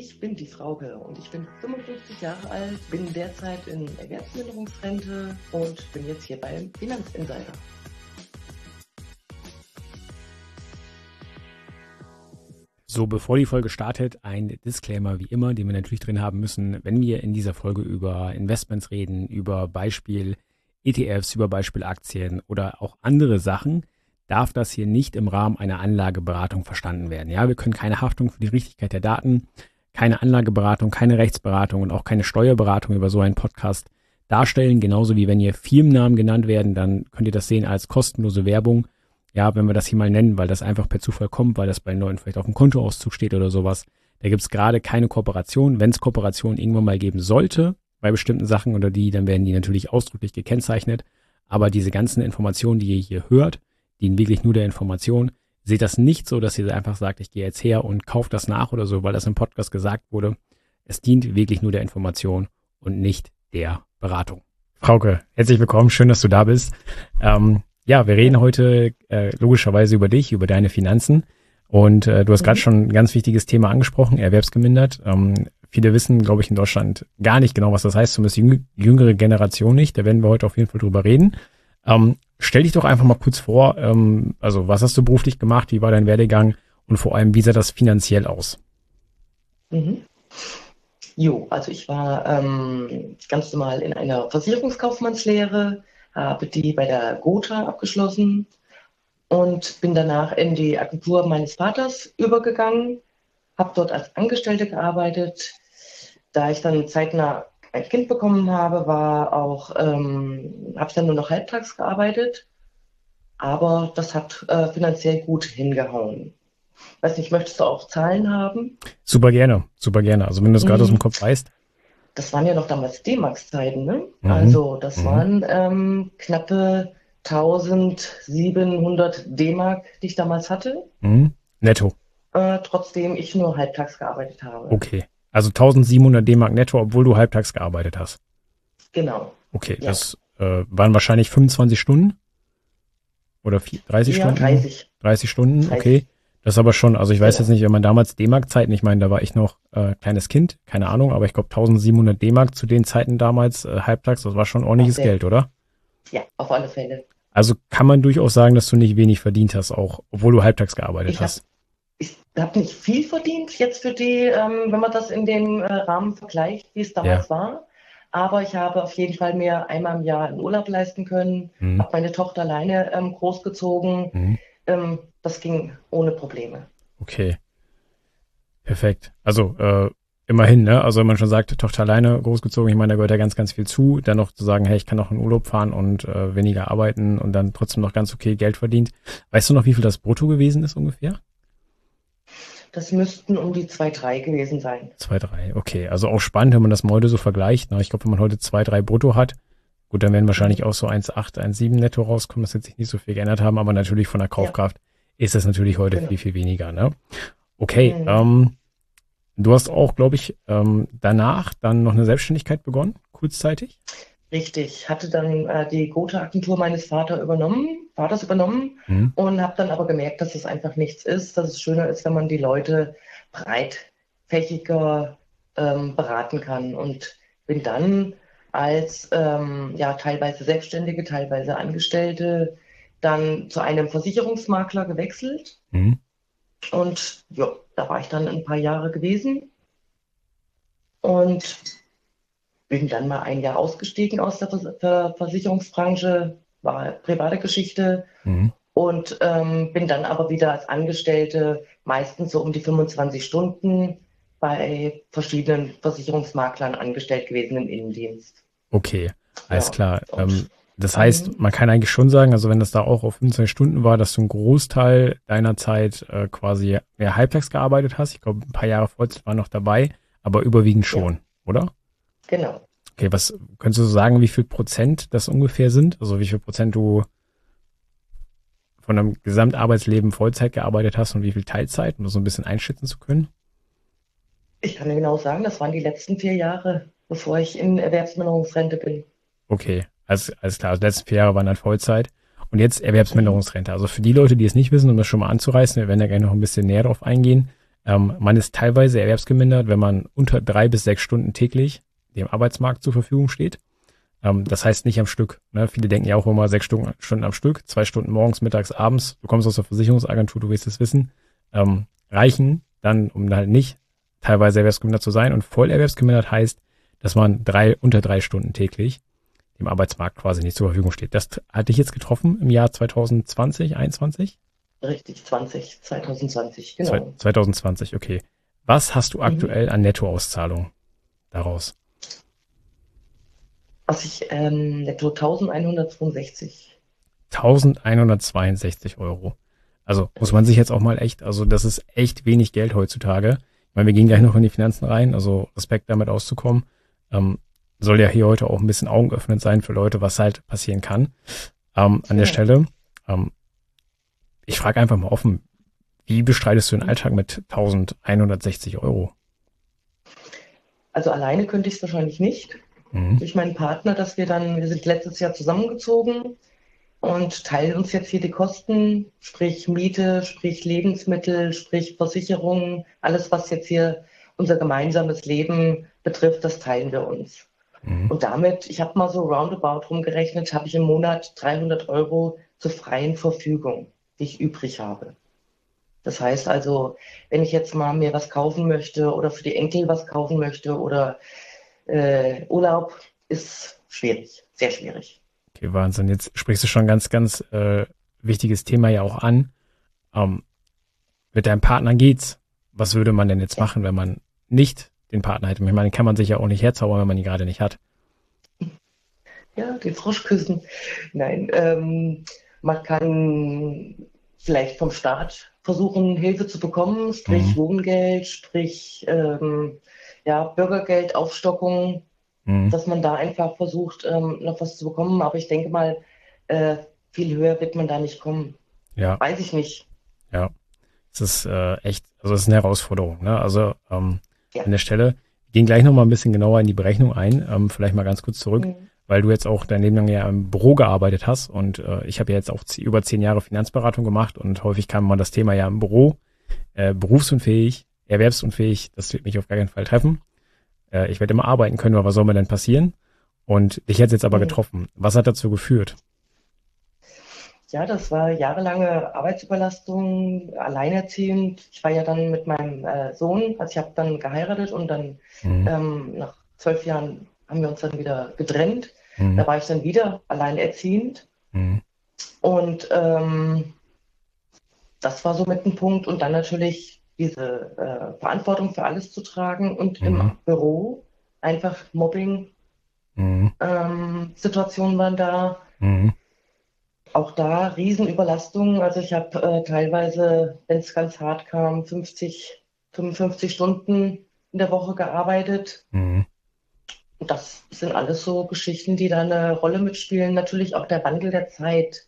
Ich bin die Frauke und ich bin 55 Jahre alt, bin derzeit in Erwerbsminderungsrente und bin jetzt hier beim Finanzinsider. So, bevor die Folge startet, ein Disclaimer wie immer, den wir natürlich drin haben müssen, wenn wir in dieser Folge über Investments reden, über Beispiel ETFs, über Beispiel Aktien oder auch andere Sachen, darf das hier nicht im Rahmen einer Anlageberatung verstanden werden. Ja, wir können keine Haftung für die Richtigkeit der Daten, keine Anlageberatung, keine Rechtsberatung und auch keine Steuerberatung über so einen Podcast darstellen. Genauso wie wenn hier Firmennamen genannt werden, dann könnt ihr das sehen als kostenlose Werbung. Ja, wenn wir das hier mal nennen, weil das einfach per Zufall kommt, weil das bei Leuten vielleicht auf dem Kontoauszug steht oder sowas. Da gibt es gerade keine Kooperation. Wenn es Kooperation irgendwann mal geben sollte, bei bestimmten Sachen oder dann werden die natürlich ausdrücklich gekennzeichnet. Aber diese ganzen Informationen, die ihr hier hört, dienen wirklich nur der Information. Seht das nicht so, dass ihr einfach sagt, ich gehe jetzt her und kaufe das nach oder so, weil das im Podcast gesagt wurde. Es dient wirklich nur der Information und nicht der Beratung. Frauke, herzlich willkommen. Schön, dass du da bist. Ja, wir reden heute logischerweise über dich, über deine Finanzen. Und du hast gerade schon ein ganz wichtiges Thema angesprochen, erwerbsgemindert. Viele wissen, glaube ich, in Deutschland gar nicht genau, was das heißt, zumindest die jüngere Generation nicht. Da werden wir heute auf jeden Fall drüber reden. Stell dich doch einfach mal kurz vor, also was hast du beruflich gemacht, wie war dein Werdegang und vor allem, wie sah das finanziell aus? Also ich war ganz normal in einer Versicherungskaufmannslehre, habe die bei der Gotha abgeschlossen und bin danach in die Agentur meines Vaters übergegangen, habe dort als Angestellte gearbeitet. Da ich dann zeitnah ein Kind bekommen habe, habe ich dann nur noch halbtags gearbeitet, aber das hat finanziell gut hingehauen. Weiß nicht, möchtest du auch Zahlen haben? Super gerne, super gerne. Also wenn du es gerade aus dem Kopf weißt. Das waren ja noch damals D-Max-Zeiten, ne? Also das waren knappe 1700 D-Mark, die ich damals hatte. Netto. Trotzdem ich nur halbtags gearbeitet habe. Okay, also 1700 D-Mark netto, obwohl du halbtags gearbeitet hast. Genau. Okay, ja. Das waren wahrscheinlich 25 Stunden? Oder 30 Stunden? 30. 30 Stunden, 30. Okay. Das ist aber schon, also ich weiß jetzt nicht, wenn man damals D-Mark-Zeiten, ich meine, da war ich noch kleines Kind, keine Ahnung, aber ich glaube 1700 D-Mark zu den Zeiten damals halbtags, das war schon ordentliches Geld, oder? Ja, auf alle Fälle. Also kann man durchaus sagen, dass du nicht wenig verdient hast, auch obwohl du halbtags gearbeitet hast. Ich habe nicht viel verdient jetzt für die, wenn man das in dem Rahmen vergleicht, wie es damals war. Aber ich habe auf jeden Fall mir einmal im Jahr einen Urlaub leisten können, habe meine Tochter alleine großgezogen. Das ging ohne Probleme. Okay, perfekt. Also immerhin, ne? Also wenn man schon sagt, Tochter alleine großgezogen, ich meine, da gehört ja ganz, ganz viel zu. Dann noch zu sagen, hey, ich kann noch in Urlaub fahren und weniger arbeiten und dann trotzdem noch ganz okay Geld verdient. Weißt du noch, wie viel das brutto gewesen ist ungefähr? Das müssten um die 2,3 gewesen sein. 2,3, okay. Also auch spannend, wenn man das mal heute so vergleicht. Ich glaube, wenn man heute 2,3 brutto hat, gut, dann werden wahrscheinlich auch so 1,8, 1,7 netto rauskommen. Das wird sich nicht so viel geändert haben, aber natürlich von der Kaufkraft ist das natürlich heute viel, viel weniger. Ne? Okay, du hast auch, glaube ich, danach dann noch eine Selbstständigkeit begonnen, kurzzeitig? Richtig, hatte dann die Gotha-Agentur meines Vaters übernommen und habe dann aber gemerkt, dass es einfach nichts ist, dass es schöner ist, wenn man die Leute breitfächiger beraten kann und bin dann als teilweise Selbstständige, teilweise Angestellte dann zu einem Versicherungsmakler gewechselt und ja, da war ich dann ein paar Jahre gewesen und bin dann mal ein Jahr ausgestiegen aus der Versicherungsbranche, war private Geschichte und bin dann aber wieder als Angestellte meistens so um die 25 Stunden bei verschiedenen Versicherungsmaklern angestellt gewesen im Innendienst. Okay, alles klar. Das heißt, man kann eigentlich schon sagen, also wenn das da auch auf 25 Stunden war, dass du einen Großteil deiner Zeit quasi mehr halbtags gearbeitet hast. Ich glaube, ein paar Jahre Vollzeit waren noch dabei, aber überwiegend schon, oder? Genau. Okay, was könntest du sagen, wie viel Prozent das ungefähr sind? Also wie viel Prozent du von deinem Gesamtarbeitsleben Vollzeit gearbeitet hast und wie viel Teilzeit, um das so ein bisschen einschätzen zu können? Ich kann dir genau sagen, das waren die letzten 4 Jahre, bevor ich in Erwerbsminderungsrente bin. Okay, alles klar. Also die letzten 4 Jahre waren dann Vollzeit. Und jetzt Erwerbsminderungsrente. Also für die Leute, die es nicht wissen, um das schon mal anzureißen, wir werden ja gleich noch ein bisschen näher drauf eingehen. Man ist teilweise erwerbsgemindert, wenn man unter 3 bis 6 Stunden täglich dem Arbeitsmarkt zur Verfügung steht. Das heißt nicht am Stück. Ne? Viele denken ja auch immer 6 Stunden am Stück, 2 Stunden morgens, mittags, abends. Du kommst aus der Versicherungsagentur, du wirst es wissen. Reichen dann, um halt nicht teilweise erwerbsgemindert zu sein. Und voll erwerbsgemindert heißt, dass man unter 3 Stunden täglich dem Arbeitsmarkt quasi nicht zur Verfügung steht. Das hatte ich jetzt getroffen im Jahr 2020, 2021? Richtig, 2020, genau. 2020, okay. Was hast du aktuell an Nettoauszahlung daraus? Was ich netto 1162. 1162 Euro. Also muss man sich jetzt auch mal also das ist echt wenig Geld heutzutage. Ich meine, wir gehen gleich noch in die Finanzen rein, also Respekt damit auszukommen. Soll ja hier heute auch ein bisschen augenöffnend sein für Leute, was halt passieren kann. An der Stelle, ich frage einfach mal offen, wie bestreitest du den Alltag mit 1160 Euro? Also alleine könnte ich es wahrscheinlich nicht. Durch meinen Partner, wir sind letztes Jahr zusammengezogen und teilen uns jetzt hier die Kosten, sprich Miete, sprich Lebensmittel, sprich Versicherungen, alles, was jetzt hier unser gemeinsames Leben betrifft, das teilen wir uns. Und damit, ich habe mal so roundabout rumgerechnet, habe ich im Monat 300 Euro zur freien Verfügung, die ich übrig habe. Das heißt also, wenn ich jetzt mal mir was kaufen möchte oder für die Enkel was kaufen möchte oder Urlaub, ist schwierig, sehr schwierig. Okay, Wahnsinn. Jetzt sprichst du schon ganz, ganz wichtiges Thema ja auch an. Mit deinem Partner geht's. Was würde man denn jetzt machen, wenn man nicht den Partner hätte? Ich meine, den kann man sich ja auch nicht herzaubern, wenn man ihn gerade nicht hat. Ja, den Frosch küssen. Nein, man kann vielleicht vom Staat versuchen, Hilfe zu bekommen, sprich Wohngeld, sprich Bürgergeld, Aufstockung, dass man da einfach versucht, noch was zu bekommen. Aber ich denke mal, viel höher wird man da nicht kommen. Ja. Weiß ich nicht. Ja, es ist echt, also es ist eine Herausforderung. Ne? Also an der Stelle, wir gehen gleich nochmal ein bisschen genauer in die Berechnung ein, vielleicht mal ganz kurz zurück, weil du jetzt auch dein Leben lang ja im Büro gearbeitet hast und ich habe ja jetzt auch über 10 Jahre Finanzberatung gemacht und häufig kam man das Thema ja im Büro, berufsunfähig, erwerbsunfähig, das wird mich auf gar keinen Fall treffen. Ich werde immer arbeiten können, aber was soll mir denn passieren? Und dich hat es jetzt aber getroffen. Was hat dazu geführt? Ja, das war jahrelange Arbeitsüberlastung, alleinerziehend. Ich war ja dann mit meinem Sohn, also ich habe dann geheiratet und dann nach 12 Jahren haben wir uns dann wieder getrennt. Da war ich dann wieder alleinerziehend. Und das war so mit ein Punkt. Und dann natürlich diese Verantwortung für alles zu tragen und im Büro einfach Mobbing Situationen waren da. Auch da Riesenüberlastungen. Also ich habe teilweise, wenn es ganz hart kam, 55 Stunden in der Woche gearbeitet. Und das sind alles so Geschichten, die da eine Rolle mitspielen. Natürlich auch der Wandel der Zeit.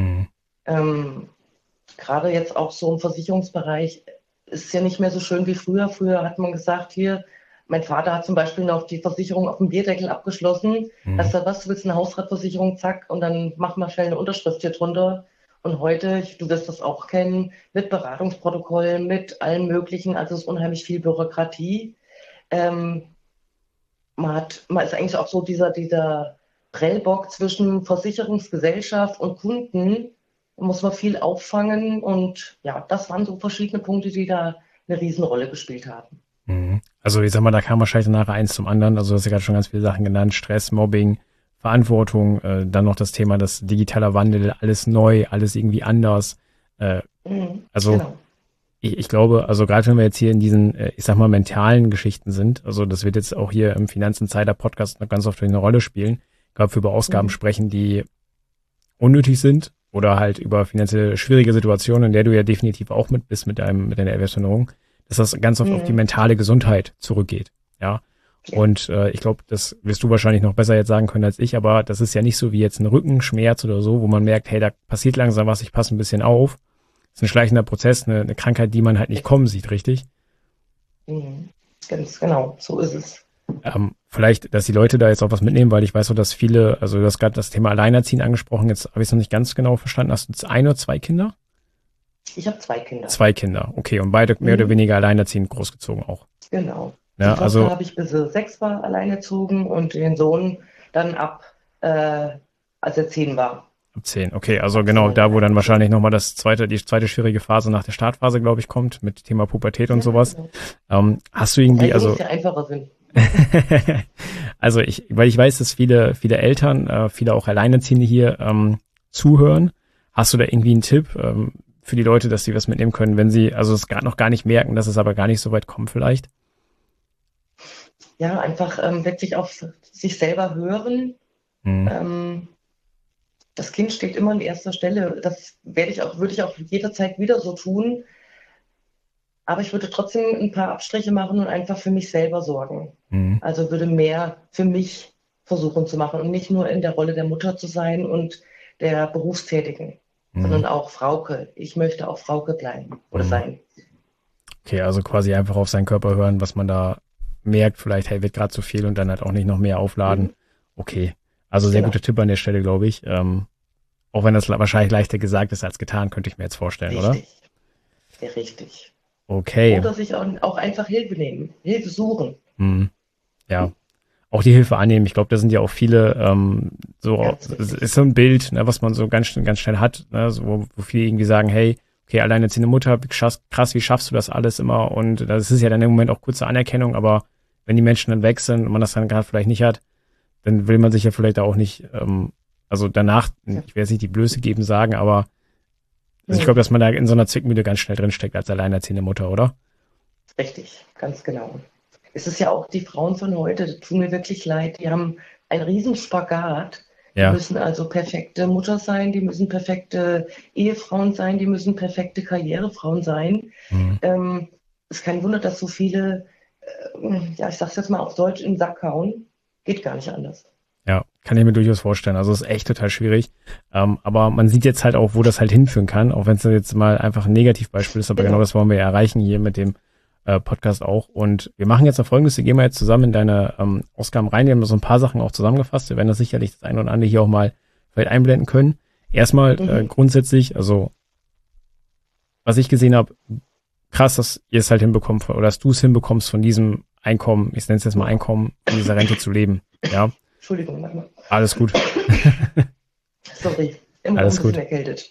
Gerade jetzt auch so im Versicherungsbereich ist es ja nicht mehr so schön wie früher. Früher hat man gesagt, hier, mein Vater hat zum Beispiel noch die Versicherung auf dem Bierdeckel abgeschlossen. Hast du was, du willst eine Hausratversicherung, zack, und dann mach mal schnell eine Unterschrift hier drunter. Und heute, du wirst das auch kennen, mit Beratungsprotokoll, mit allem Möglichen, also es ist unheimlich viel Bürokratie. Man ist eigentlich auch so dieser Prellbock zwischen Versicherungsgesellschaft und Kunden. Da muss man viel auffangen und ja, das waren so verschiedene Punkte, die da eine Riesenrolle gespielt haben. Also ich sag mal, da kam wahrscheinlich nachher eins zum anderen. Also du hast ja gerade schon ganz viele Sachen genannt. Stress, Mobbing, Verantwortung, dann noch das Thema, das digitaler Wandel, alles neu, alles irgendwie anders. Genau. Ich glaube, also gerade wenn wir jetzt hier in diesen, ich sag mal, mentalen Geschichten sind, also das wird jetzt auch hier im Finanzinsider-Podcast noch ganz oft eine Rolle spielen. Ich glaube, über Ausgaben sprechen, die unnötig sind oder halt über finanziell schwierige Situationen, in der du ja definitiv auch mit bist mit deiner Erwerbsminderung, dass das ganz oft auf die mentale Gesundheit zurückgeht. Ja. Und ich glaube, das wirst du wahrscheinlich noch besser jetzt sagen können als ich, aber das ist ja nicht so wie jetzt ein Rückenschmerz oder so, wo man merkt, hey, da passiert langsam was, ich passe ein bisschen auf. Das ist ein schleichender Prozess, eine Krankheit, die man halt nicht kommen sieht, richtig? Ganz genau, so ist es. Vielleicht, dass die Leute da jetzt auch was mitnehmen, weil ich weiß so, dass viele, also du hast gerade das Thema Alleinerziehen angesprochen, jetzt habe ich es noch nicht ganz genau verstanden. Hast du 1 oder 2 Kinder? Ich habe 2 Kinder. 2 Kinder, okay. Und beide mehr oder Mhm. weniger alleinerziehend großgezogen auch. Genau. Die Ja, Tochter also habe ich bis sie 6 war allein erzogen und den Sohn dann als er 10 war, ab 10. Okay, also habe ich ihn genau dann da, wo allein dann wahrscheinlich erzogen. nochmal die zweite schwierige Phase nach der Startphase, glaube ich, kommt, mit Thema Pubertät und Ja, sowas. genau. Hast du Wobei irgendwie, Jungs also ja einfacher sind. also weil ich weiß, dass viele Eltern, viele auch Alleinerziehende hier zuhören. Hast du da irgendwie einen Tipp für die Leute, dass sie was mitnehmen können, wenn sie also es gerade noch gar nicht merken, dass es aber gar nicht so weit kommt vielleicht? Ja, einfach wirklich auf sich selber hören. Hm, Ähm, Das Kind steht immer an erster Stelle. Das würde ich auch jederzeit wieder so tun. Aber ich würde trotzdem ein paar Abstriche machen und einfach für mich selber sorgen. hm, Also würde mehr für mich versuchen zu machen und nicht nur in der Rolle der Mutter zu sein und der Berufstätigen, hm, sondern auch Frauke. Ich möchte auch Frauke bleiben oder hm. sein. Okay, also quasi einfach auf seinen Körper hören, was man da merkt, vielleicht, hey, wird gerade zu viel und dann halt auch nicht noch mehr aufladen. Mhm. Okay, also sehr Genau, guter Tipp an der Stelle, glaube ich. Auch wenn das wahrscheinlich leichter gesagt ist als getan, könnte ich mir jetzt vorstellen, oder? richtig, sehr richtig. Okay, Oder sich auch einfach Hilfe nehmen, Hilfe suchen. hm, ja. Auch die Hilfe annehmen. Ich glaube, da sind ja auch viele Ganz es wichtig. ist so ein Bild, ne, was man so ganz schnell hat, ne, so, wo viele irgendwie sagen, hey, okay, alleinerziehende Mutter, krass, wie schaffst du das alles immer? Und das ist ja dann im Moment auch kurze Anerkennung, aber wenn die Menschen dann weg sind und man das dann gerade vielleicht nicht hat, dann will man sich ja vielleicht auch nicht, also danach, Ja. ich will jetzt nicht die Blöße geben sagen, aber also ich glaube, Mhm. dass man da in so einer Zwickmühle ganz schnell drinsteckt als alleinerziehende Mutter, oder? Richtig, ganz genau. Es ist ja auch die Frauen von heute, das tut mir wirklich leid, die haben einen riesen Spagat. Die Ja. müssen also perfekte Mutter sein, die müssen perfekte Ehefrauen sein, die müssen perfekte Karrierefrauen sein. Mhm. Ähm, Es ist kein Wunder, dass so viele, ja, ich sag's jetzt mal auf Deutsch, in den Sack hauen. Geht gar nicht anders. Ja, kann ich mir durchaus vorstellen. Also ist echt total schwierig. Aber man sieht jetzt halt auch, wo das halt hinführen kann, auch wenn es jetzt mal einfach ein Negativbeispiel ist, aber genau Genau. das wollen wir ja erreichen hier mit dem Podcast auch. Und wir machen jetzt noch Folgendes, wir gehen mal jetzt zusammen in deine Ausgaben rein. Wir haben so ein paar Sachen auch zusammengefasst. Wir werden das sicherlich das eine oder andere hier auch mal vielleicht einblenden können. Erstmal Mhm. grundsätzlich, also was ich gesehen habe, krass, dass ihr es halt hinbekommt oder dass du es hinbekommst, von diesem Einkommen, ich nenne es jetzt mal Wow. Einkommen, von dieser Rente zu leben. Ja, Entschuldigung, Mama. alles gut. Sorry, immer noch ein Alles bisschen gut. erkältet.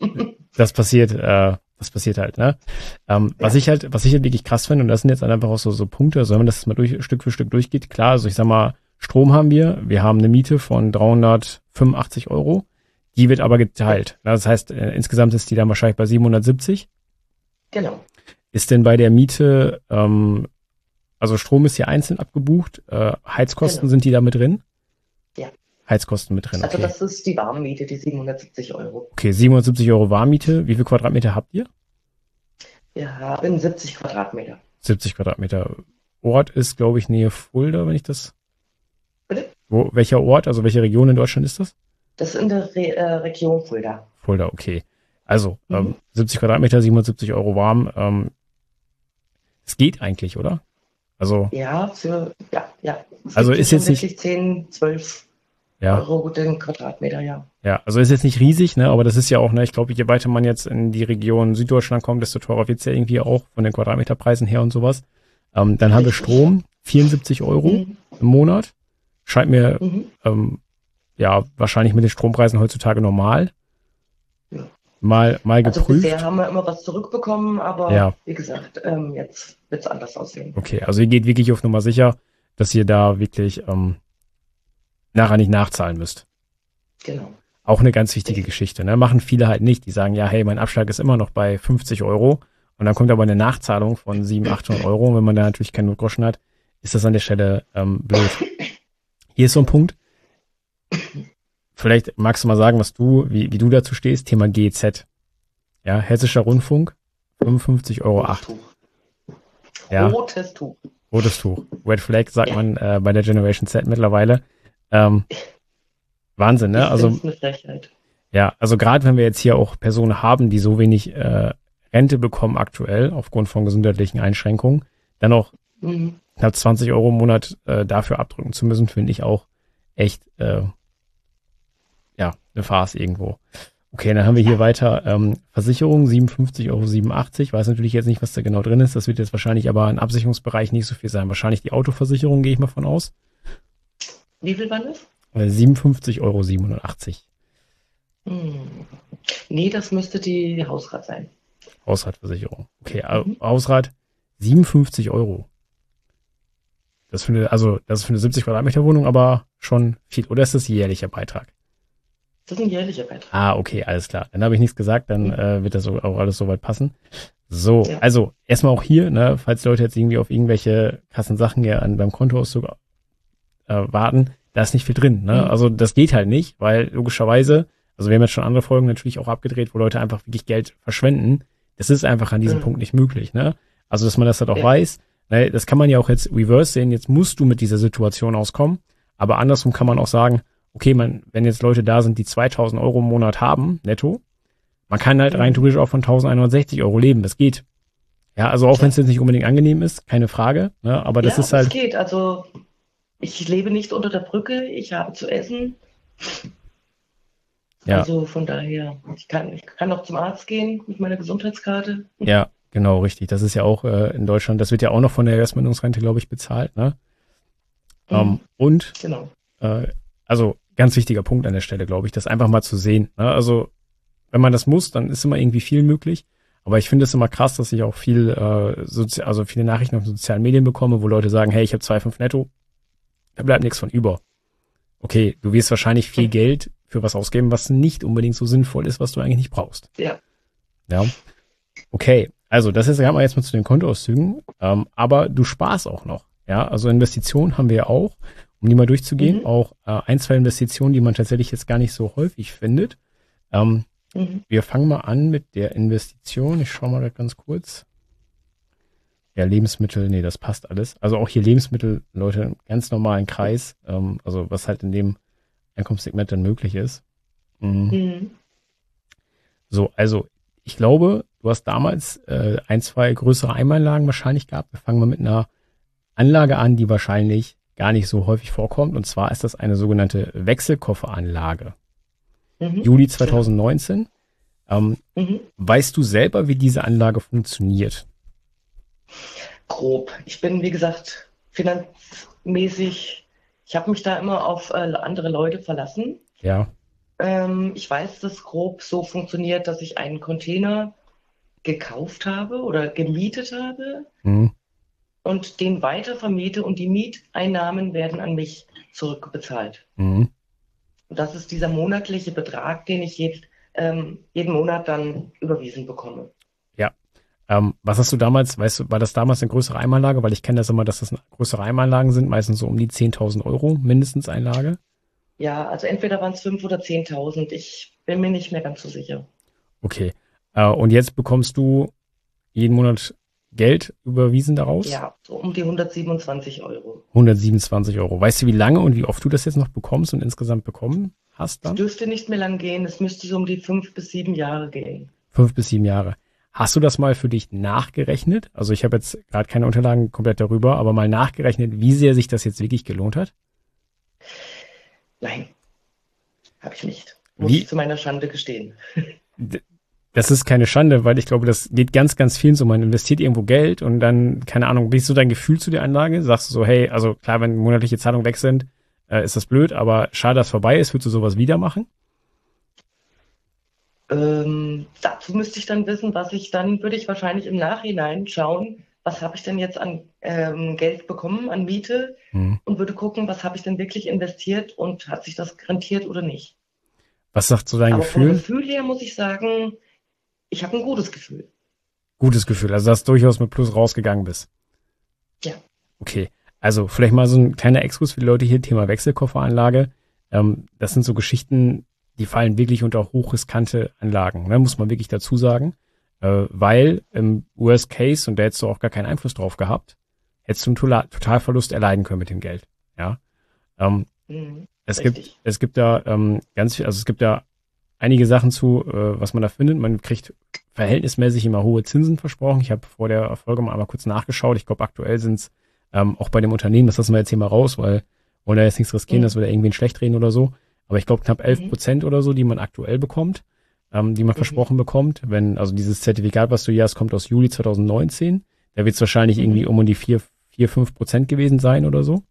Das passiert halt, ne? Ja. Was ich halt wirklich krass finde, und das sind jetzt einfach auch so Punkte, also wenn man das mal Stück für Stück durchgeht, klar, also ich sag mal, Strom haben wir haben eine Miete von 385 Euro, die wird aber Ja, geteilt. Das heißt, insgesamt ist die dann wahrscheinlich bei 770. genau, Ist denn bei der Miete, also Strom ist hier einzeln abgebucht, Heizkosten genau. sind die da mit drin? Ja. Heizkosten mit drin, Also okay. das ist die Warmmiete, die 770 Euro. Okay, 770 Euro Warmmiete. Wie viel Quadratmeter habt ihr? Wir haben 70 Quadratmeter. 70 Quadratmeter. Ort ist, glaube ich, Nähe Fulda, wenn ich das. Bitte? Welcher Ort, also welche Region in Deutschland ist das? Das ist in der Region Fulda. Fulda, okay. Also, Mhm. 70 Quadratmeter, 770 Euro warm. Es geht eigentlich, oder? Also, Ja. Es also gibt hier ist schon jetzt nicht, wirklich 10, 12 ja, Euro den Quadratmeter, ja. ja, also ist jetzt nicht riesig, ne, aber das ist ja auch, ne, ich glaube, je weiter man jetzt in die Region Süddeutschland kommt, desto teurer wird's ja irgendwie auch von den Quadratmeterpreisen her und sowas. Dann haben wir Richtig. Strom, 74 Euro Mhm. im Monat. Scheint mir, Mhm. ja, wahrscheinlich mit den Strompreisen heutzutage normal. Ja. Mal Also bisher geprüft. haben wir immer was zurückbekommen, aber Ja, wie gesagt, jetzt wird es anders aussehen. okay. Also ihr geht wirklich auf Nummer sicher, dass ihr da wirklich nachher nicht nachzahlen müsst. Genau. Auch eine ganz wichtige Richtig. Geschichte. Ne? Machen viele halt nicht. Die sagen, ja, hey, mein Abschlag ist immer noch bei 50 Euro. Und dann kommt aber eine Nachzahlung von 700, 800 Euro. Und wenn man da natürlich keinen Notgroschen hat, ist das an der Stelle blöd. Hier ist so ein Genau. Punkt. Vielleicht magst du mal sagen, wie du dazu stehst. Thema GEZ. Ja, Hessischer Rundfunk, 55,08 Euro. Rotes Tuch. Ja, Rotes Tuch. rotes Tuch. Red Flag sagt Ja. man bei der Generation Z mittlerweile. Ähm, Wahnsinn, ne? Ich finde Also es eine Frechheit. ja, also gerade wenn wir jetzt hier auch Personen haben, die so wenig Rente bekommen aktuell aufgrund von gesundheitlichen Einschränkungen, dann auch Mhm. knapp 20 Euro im Monat dafür abdrücken zu müssen, finde ich auch echt ja eine Farce irgendwo. Okay, dann haben wir hier weiter Versicherung 57,87 Euro. Weiß natürlich jetzt nicht, was da genau drin ist. Das wird jetzt wahrscheinlich aber im Absicherungsbereich nicht so viel sein. Wahrscheinlich die Autoversicherung, gehe ich mal von aus. Wie viel waren das? 57,87 Euro. Nee, das müsste die Hausrat sein. Hausratversicherung. Okay, Hausrat 57 Euro. Das ist für eine 70 Quadratmeter Wohnung aber schon viel. Oder ist das jährlicher Beitrag? Das ist ein jährlicher Beitrag. Ah, okay, alles klar. Dann habe ich nichts gesagt, dann wird das auch alles soweit passen. So, Ja. also erstmal auch hier, ne, falls Leute jetzt irgendwie auf irgendwelche krassen Sachen ja beim Kontoauszug warten, da ist nicht viel drin. Ne? Also das geht halt nicht, weil logischerweise, also wir haben jetzt schon andere Folgen natürlich auch abgedreht, wo Leute einfach wirklich Geld verschwenden. Das ist einfach an diesem Punkt nicht möglich. Ne? Also dass man das halt auch weiß, ne, das kann man ja auch jetzt reverse sehen, jetzt musst du mit dieser Situation auskommen, aber andersrum kann man auch sagen, okay, wenn jetzt Leute da sind, die 2.000 Euro im Monat haben, netto, man kann halt rein theoretisch auch von 1.160 Euro leben, das geht. Ja, also auch wenn es jetzt nicht unbedingt angenehm ist, keine Frage, ne, aber das ist halt. Es geht, also ich lebe nicht unter der Brücke, ich habe zu essen. Ja. Also von daher, ich kann noch zum Arzt gehen mit meiner Gesundheitskarte. Ja, genau, richtig. Das ist ja auch in Deutschland, das wird ja auch noch von der Erstmindungsrente, glaube ich, bezahlt, ne? Und Genau. Also ganz wichtiger Punkt an der Stelle, glaube ich, das einfach mal zu sehen. Ne? Also wenn man das muss, dann ist immer irgendwie viel möglich. Aber ich finde es immer krass, dass ich auch viele Nachrichten auf sozialen Medien bekomme, wo Leute sagen, hey, ich habe 2,5 netto, da bleibt nichts von über. Okay, du wirst wahrscheinlich viel Geld für was ausgeben, was nicht unbedingt so sinnvoll ist, was du eigentlich nicht brauchst. Ja. Okay, also das ist ja mal jetzt mal zu den Kontoauszügen, aber du sparst auch noch. Ja, also Investitionen haben wir ja auch, um die mal durchzugehen, auch ein, zwei Investitionen, die man tatsächlich jetzt gar nicht so häufig findet. Wir fangen mal an mit der Investition. Ich schaue mal ganz kurz. Ja, Lebensmittel, nee, das passt alles. Also auch hier Lebensmittel, Leute, im ganz normalen Kreis, also was halt in dem Einkommenssegment dann möglich ist. So, also ich glaube, du hast damals ein, zwei größere Einmalanlagen wahrscheinlich gehabt. Wir fangen mal mit einer Anlage an, die wahrscheinlich gar nicht so häufig vorkommt. Und zwar ist das eine sogenannte Wechselkofferanlage. Juli 2019. Weißt du selber, wie diese Anlage funktioniert? Grob. Ich bin, wie gesagt, finanzmäßig, ich habe mich da immer auf andere Leute verlassen. Ja. Ich weiß, dass grob so funktioniert, dass ich einen Container gekauft habe oder gemietet habe und den weiter vermiete und die Mieteinnahmen werden an mich zurückbezahlt. Und das ist dieser monatliche Betrag, den ich jeden Monat dann überwiesen bekomme. Ja. Was hast du damals, weißt du, war das damals eine größere Einmallage? Weil ich kenne das immer, dass das größere Einmallagen sind, meistens so um die 10.000 Euro mindestens Einlage. Ja, also entweder waren es 5.000 oder 10.000. Ich bin mir nicht mehr ganz so sicher. Okay. Und jetzt bekommst du jeden Monat Geld überwiesen daraus? Ja, so um die 127 Euro. 127 Euro. Weißt du, wie lange und wie oft du das jetzt noch bekommst und insgesamt bekommen hast dann? Es dürfte nicht mehr lang gehen. Es müsste so um die 5 bis 7 Jahre gehen. 5 bis 7 Jahre. Hast du das mal für dich nachgerechnet? Also ich habe jetzt gerade keine Unterlagen komplett darüber, aber mal nachgerechnet, wie sehr sich das jetzt wirklich gelohnt hat? Nein, habe ich nicht. Muss ich zu meiner Schande gestehen. Das ist keine Schande, weil ich glaube, das geht ganz, ganz vielen so. Man investiert irgendwo Geld und dann, keine Ahnung, wie ist so dein Gefühl zu der Anlage? Sagst du so, hey, also klar, wenn monatliche Zahlungen weg sind, ist das blöd, aber schade, dass es vorbei ist. Würdest du sowas wieder machen? Dazu müsste ich dann wissen, würde ich wahrscheinlich im Nachhinein schauen, was habe ich denn jetzt an Geld bekommen, an Miete und würde gucken, was habe ich denn wirklich investiert und hat sich das rentiert oder nicht. Was sagt so dein Gefühl? Vom Gefühl her muss ich sagen, ich habe ein gutes Gefühl. Gutes Gefühl, also dass du durchaus mit Plus rausgegangen bist. Ja. Okay, also vielleicht mal so ein kleiner Exkurs für die Leute hier, Thema Wechselkofferanlage. Das sind so Geschichten, die fallen wirklich unter hochriskante Anlagen, ne, muss man wirklich dazu sagen. Weil im Worst Case, und da hättest du auch gar keinen Einfluss drauf gehabt, hättest du einen Totalverlust erleiden können mit dem Geld. Ja. Es gibt da ganz viel, also es gibt da einige Sachen zu, was man da findet. Man kriegt verhältnismäßig immer hohe Zinsen versprochen. Ich habe vor der Folge mal einmal kurz nachgeschaut. Ich glaube, aktuell sind es auch bei dem Unternehmen, das lassen wir jetzt hier mal raus, weil wollen da jetzt nichts riskieren, dass wir da irgendwen schlecht reden oder so. Aber ich glaube knapp 11% oder so, die man aktuell bekommt. die man versprochen bekommt. Also dieses Zertifikat, was du hier hast, kommt aus Juli 2019. Da wird es wahrscheinlich irgendwie um die 4-5% gewesen sein oder so.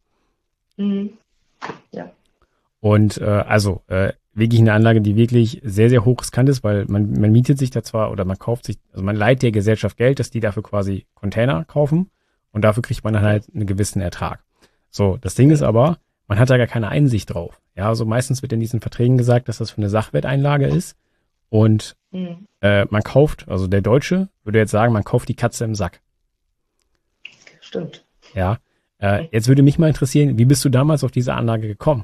Ja. Und wirklich eine Anlage, die wirklich sehr, sehr hoch riskant ist, weil man mietet sich da zwar oder man kauft sich, also man leiht der Gesellschaft Geld, dass die dafür quasi Container kaufen und dafür kriegt man dann halt einen gewissen Ertrag. So, das Ding ist aber, man hat da gar keine Einsicht drauf. Ja, also meistens wird in diesen Verträgen gesagt, dass das für eine Sachwerteinlage ist und man kauft, also der Deutsche würde jetzt sagen, man kauft die Katze im Sack. Stimmt. Ja, jetzt würde mich mal interessieren, wie bist du damals auf diese Anlage gekommen?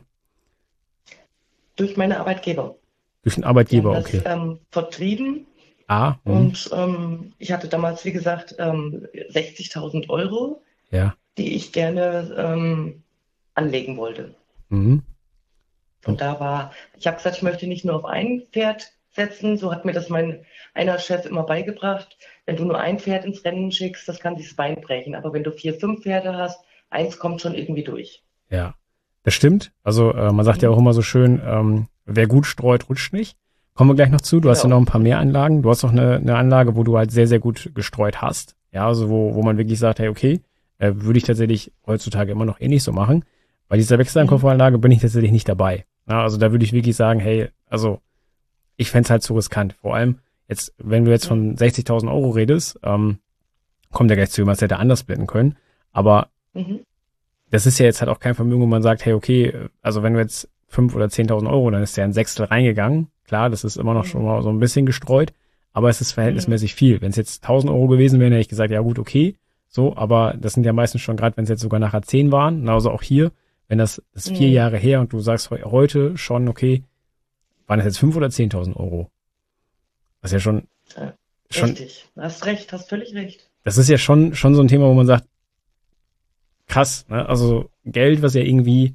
Durch meine Arbeitgeber. Durch den Arbeitgeber, Die okay. haben das vertrieben Ah, und ich hatte damals, wie gesagt, 60.000 Euro, ja. die ich gerne anlegen wollte. Mhm. Und ich habe gesagt, ich möchte nicht nur auf ein Pferd setzen, so hat mir das einer Chef immer beigebracht. Wenn du nur ein Pferd ins Rennen schickst, das kann sich das Bein brechen. Aber wenn du 4, 5 Pferde hast, eins kommt schon irgendwie durch. Ja, das stimmt. Also man sagt ja auch immer so schön, wer gut streut, rutscht nicht. Kommen wir gleich noch zu. Du hast ja noch ein paar mehr Anlagen. Du hast auch eine Anlage, wo du halt sehr, sehr gut gestreut hast. Ja, also wo man wirklich sagt, hey, okay, würde ich tatsächlich heutzutage immer noch nicht so machen. Bei dieser Wechselankäuferanlage bin ich tatsächlich nicht dabei. Ja, also da würde ich wirklich sagen, hey, also ich fände es halt zu riskant. Vor allem jetzt, wenn du jetzt von 60.000 Euro redest, kommt ja gleich zu, was hätte anders blenden können. Aber das ist ja jetzt halt auch kein Vermögen, wo man sagt, hey, okay, also wenn du jetzt 5.000 oder 10.000 Euro, dann ist ja ein Sechstel reingegangen. Klar, das ist immer noch schon mal so ein bisschen gestreut, aber es ist verhältnismäßig viel. Wenn es jetzt 1.000 Euro gewesen wären, hätte ich gesagt, ja gut, okay, so, aber das sind ja meistens schon, gerade wenn es jetzt sogar nachher 10 waren, also auch hier, wenn das ist 4 Jahre her und du sagst heute schon, okay, waren das jetzt 5.000 oder 10.000 Euro? Das ist ja schon. Richtig, hast recht, hast völlig recht. Das ist ja schon so ein Thema, wo man sagt, krass, ne? Also Geld, was ja irgendwie,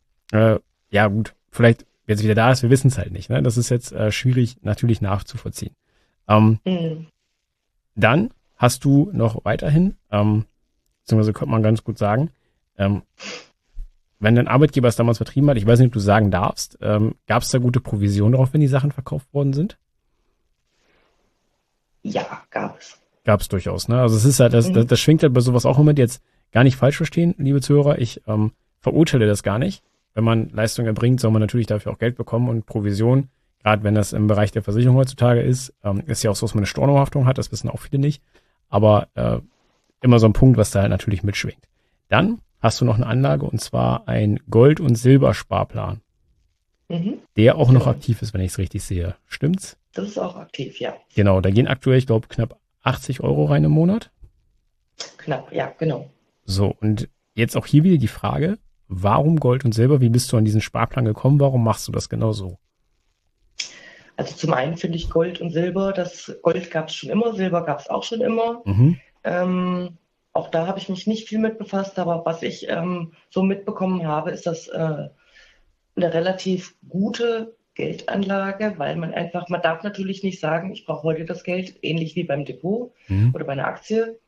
ja gut, vielleicht jetzt wieder da ist, wir wissen es halt nicht, ne? Das ist jetzt schwierig natürlich nachzuvollziehen. Dann hast du noch weiterhin, beziehungsweise könnte man ganz gut sagen, wenn dein Arbeitgeber es damals vertrieben hat, ich weiß nicht, ob du sagen darfst, gab es da gute Provision drauf, wenn die Sachen verkauft worden sind? Ja, gab es. Gab es durchaus, ne? Also es ist halt, das schwingt halt bei sowas auch immer, jetzt gar nicht falsch verstehen, liebe Zuhörer, ich verurteile das gar nicht. Wenn man Leistung erbringt, soll man natürlich dafür auch Geld bekommen und Provision, gerade wenn das im Bereich der Versicherung heutzutage ist ja auch so, dass man eine Stornohaftung hat, das wissen auch viele nicht, aber immer so ein Punkt, was da halt natürlich mitschwingt. Dann hast du noch eine Anlage und zwar ein Gold- und Silbersparplan, der auch noch aktiv ist, wenn ich es richtig sehe. Stimmt's? Das ist auch aktiv, ja. Genau, da gehen aktuell, ich glaube, knapp 80 Euro rein im Monat. Knapp, ja, genau. So, und jetzt auch hier wieder die Frage, warum Gold und Silber? Wie bist du an diesen Sparplan gekommen? Warum machst du das genau so? Also zum einen finde ich Gold und Silber, das Gold gab es schon immer, Silber gab es auch schon immer. Auch da habe ich mich nicht viel mit befasst, aber was ich so mitbekommen habe, ist das eine relativ gute Geldanlage, weil man darf natürlich nicht sagen, ich brauche heute das Geld, ähnlich wie beim Depot oder bei einer Aktie.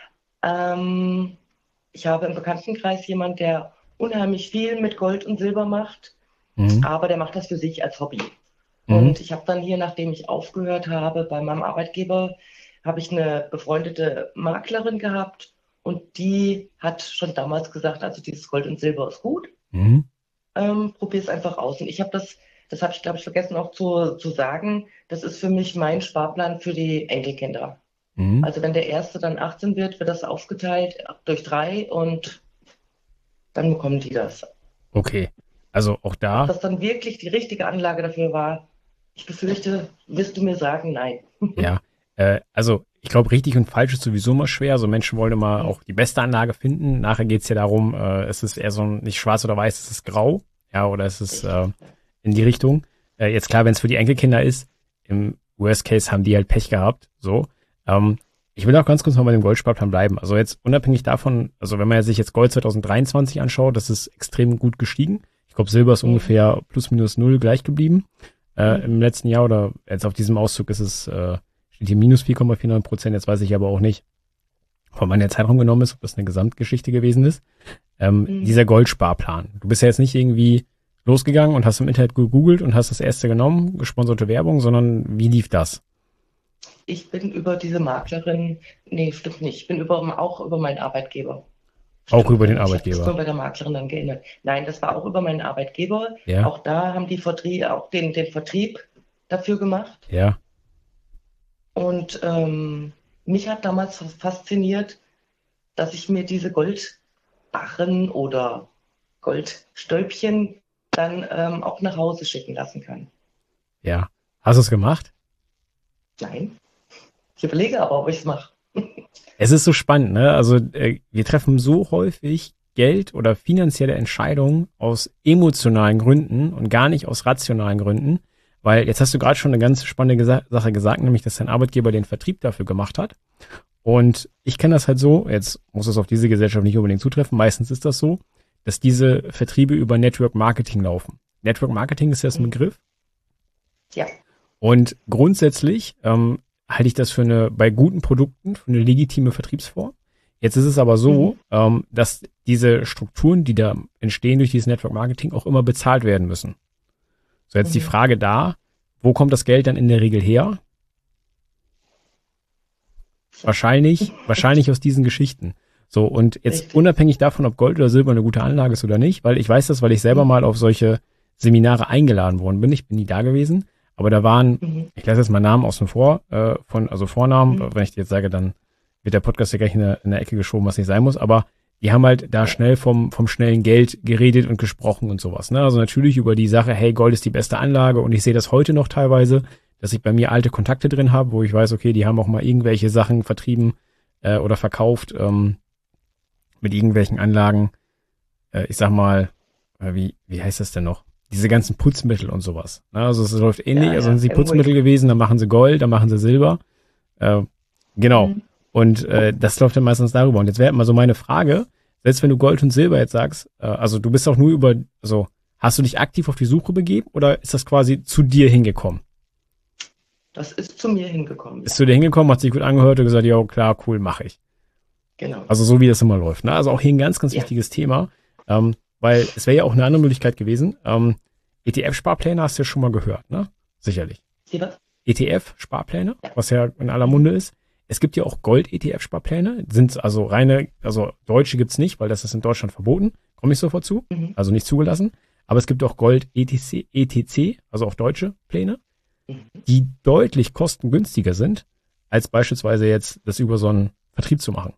Ich habe im Bekanntenkreis jemanden, der unheimlich viel mit Gold und Silber macht, aber der macht das für sich als Hobby. Und ich habe dann hier, nachdem ich aufgehört habe bei meinem Arbeitgeber, habe ich eine befreundete Maklerin gehabt und die hat schon damals gesagt, also dieses Gold und Silber ist gut, probier es einfach aus. Und ich habe das habe ich glaube ich vergessen auch zu sagen, das ist für mich mein Sparplan für die Enkelkinder. Also wenn der erste dann 18 wird das aufgeteilt durch 3 und dann bekommen die das. Okay, also auch da. Ob das dann wirklich die richtige Anlage dafür war, ich befürchte, wirst du mir sagen, nein. Ja, also ich glaube, richtig und falsch ist sowieso immer schwer. Also Menschen wollen immer auch die beste Anlage finden. Nachher geht es ja darum, es ist eher so nicht schwarz oder weiß, es ist grau. Ja, oder es ist in die Richtung. Jetzt klar, wenn es für die Enkelkinder ist, im Worst Case haben die halt Pech gehabt. So. Ich will auch ganz kurz noch bei dem Goldsparplan bleiben. Also jetzt unabhängig davon, also wenn man sich jetzt Gold 2023 anschaut, das ist extrem gut gestiegen. Ich glaube, Silber ist ungefähr plus minus null gleich geblieben im letzten Jahr oder jetzt auf diesem Auszug ist es steht hier minus 4,49%. Jetzt weiß ich aber auch nicht, von wann der Zeitraum genommen ist, ob das eine Gesamtgeschichte gewesen ist. Dieser Goldsparplan. Du bist ja jetzt nicht irgendwie losgegangen und hast im Internet gegoogelt und hast das erste genommen, gesponserte Werbung, sondern wie lief das? Ich bin über diese Maklerin, nee, stimmt nicht. Ich bin auch über meinen Arbeitgeber. Auch Stimmt über gar den nicht. Ich habe das Arbeitgeber. nur bei der Maklerin dann geändert. Nein, das war auch über meinen Arbeitgeber. Ja, Auch da haben die auch den Vertrieb dafür gemacht. ja, Und mich hat damals fasziniert, dass ich mir diese Goldbarren oder Goldstölpchen dann auch nach Hause schicken lassen kann. ja. Hast du es gemacht? Nein, ich überlege aber, ob ich es mache. Es ist so spannend, ne? Also wir treffen so häufig Geld oder finanzielle Entscheidungen aus emotionalen Gründen und gar nicht aus rationalen Gründen. Weil jetzt hast du gerade schon eine ganz spannende Sache gesagt, nämlich dass dein Arbeitgeber den Vertrieb dafür gemacht hat. Und ich kenne das halt so, jetzt muss es auf diese Gesellschaft nicht unbedingt zutreffen, meistens ist das so, dass diese Vertriebe über Network Marketing laufen. Network Marketing ist ja das ein Begriff. Ja. Und grundsätzlich halte ich das bei guten Produkten für eine legitime Vertriebsform. Jetzt ist es aber so, dass diese Strukturen, die da entstehen durch dieses Network Marketing, auch immer bezahlt werden müssen. So, jetzt die Frage da, wo kommt das Geld dann in der Regel her? Wahrscheinlich aus diesen Geschichten. So, und jetzt Richtig. unabhängig davon, ob Gold oder Silber eine gute Anlage ist oder nicht, weil ich weiß das, weil ich selber mal auf solche Seminare eingeladen worden bin. Ich bin nie da gewesen, aber da waren, ich lasse jetzt mal Namen außen vor, also Vornamen, wenn ich dir jetzt sage, dann wird der Podcast ja gleich in der Ecke geschoben, was nicht sein muss, aber die haben halt da schnell vom schnellen Geld geredet und gesprochen und sowas. Ne? Also natürlich über die Sache, hey, Gold ist die beste Anlage und ich sehe das heute noch teilweise, dass ich bei mir alte Kontakte drin habe, wo ich weiß, okay, die haben auch mal irgendwelche Sachen vertrieben oder verkauft mit irgendwelchen Anlagen. Ich sag mal, wie heißt das denn noch? Diese ganzen Putzmittel und sowas. Ne? Also es läuft ähnlich, also sind sie Putzmittel gewesen, dann machen sie Gold, dann machen sie Silber. Genau. Und das läuft dann meistens darüber. Und jetzt wäre immer so meine Frage, selbst wenn du Gold und Silber jetzt sagst, also du bist auch nur hast du dich aktiv auf die Suche begeben oder ist das quasi zu dir hingekommen? Das ist zu mir hingekommen. Ist zu dir hingekommen, hat sich gut angehört und gesagt, ja klar, cool, mache ich. Genau. Also so wie das immer läuft. Ne? Also auch hier ein ganz, ganz wichtiges Thema, weil es wäre ja auch eine andere Möglichkeit gewesen. ETF-Sparpläne hast du ja schon mal gehört, ne? Sicherlich. Was? ETF-Sparpläne, was ja in aller Munde ist. Es gibt ja auch Gold-ETF-Sparpläne, sind also deutsche gibt's nicht, weil das ist in Deutschland verboten, komme ich sofort zu, also nicht zugelassen. Aber es gibt auch Gold-ETC, also auch deutsche Pläne, die deutlich kostengünstiger sind, als beispielsweise jetzt das über so einen Vertrieb zu machen.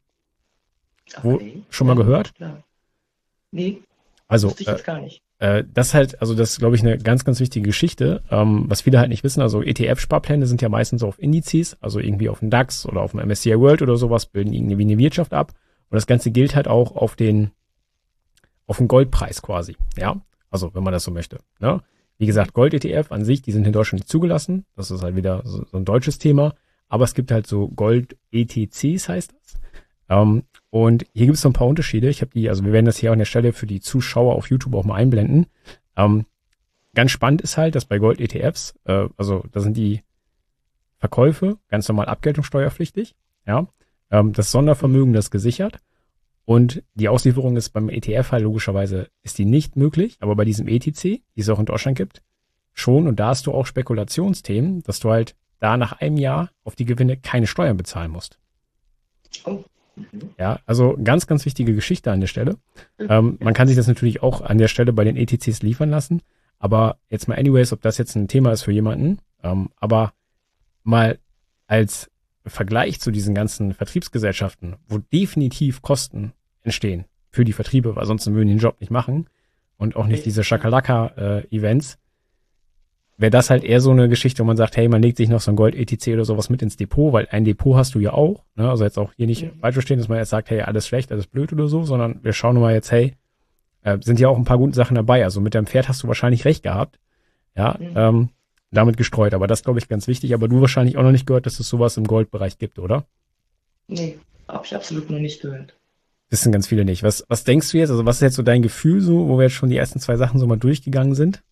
Schon mal gehört? Klar. Nee, also wusste ich jetzt gar nicht. Das ist, glaube ich, eine ganz, ganz wichtige Geschichte, was viele halt nicht wissen. Also ETF-Sparpläne sind ja meistens auf Indizes, also irgendwie auf dem DAX oder auf dem MSCI World oder sowas, bilden irgendwie eine Wirtschaft ab. Und das Ganze gilt halt auch auf den Goldpreis quasi, ja. Also, wenn man das so möchte, ne? Wie gesagt, Gold-ETF an sich, die sind in Deutschland nicht zugelassen. Das ist halt wieder so ein deutsches Thema. Aber es gibt halt so Gold-ETCs, heißt das. Und hier gibt es so ein paar Unterschiede. Wir werden das hier an der Stelle für die Zuschauer auf YouTube auch mal einblenden. Ganz spannend ist halt, dass bei Gold-ETFs, da sind die Verkäufe ganz normal abgeltungssteuerpflichtig. Ja, das Sondervermögen, das ist gesichert. Und die Auslieferung ist beim ETF halt logischerweise, ist die nicht möglich. Aber bei diesem ETC, die es auch in Deutschland gibt, schon. Und da hast du auch Spekulationsthemen, dass du halt da nach einem Jahr auf die Gewinne keine Steuern bezahlen musst. Oh. Ja, also ganz, ganz wichtige Geschichte an der Stelle. Man kann sich das natürlich auch an der Stelle bei den ETCs liefern lassen. Aber jetzt mal anyways, ob das jetzt ein Thema ist für jemanden. Aber mal als Vergleich zu diesen ganzen Vertriebsgesellschaften, wo definitiv Kosten entstehen für die Vertriebe, weil sonst würden die den Job nicht machen und auch nicht diese Schakalaka-Events, wäre das halt eher so eine Geschichte, wo man sagt, hey, man legt sich noch so ein Gold-ETC oder sowas mit ins Depot, weil ein Depot hast du ja auch. Ne? Also jetzt auch hier nicht falsch verstehen, dass man jetzt sagt, hey, alles schlecht, alles blöd oder so, sondern wir schauen mal jetzt, hey, sind ja auch ein paar gute Sachen dabei. Also mit deinem Pferd hast du wahrscheinlich recht gehabt. Ja, damit gestreut. Aber das glaube ich ganz wichtig. Aber du wahrscheinlich auch noch nicht gehört, dass es sowas im Goldbereich gibt, oder? Nee, habe ich absolut noch nicht gehört. Wissen ganz viele nicht. Was denkst du jetzt? Also was ist jetzt so dein Gefühl so, wo wir jetzt schon die ersten 2 Sachen so mal durchgegangen sind?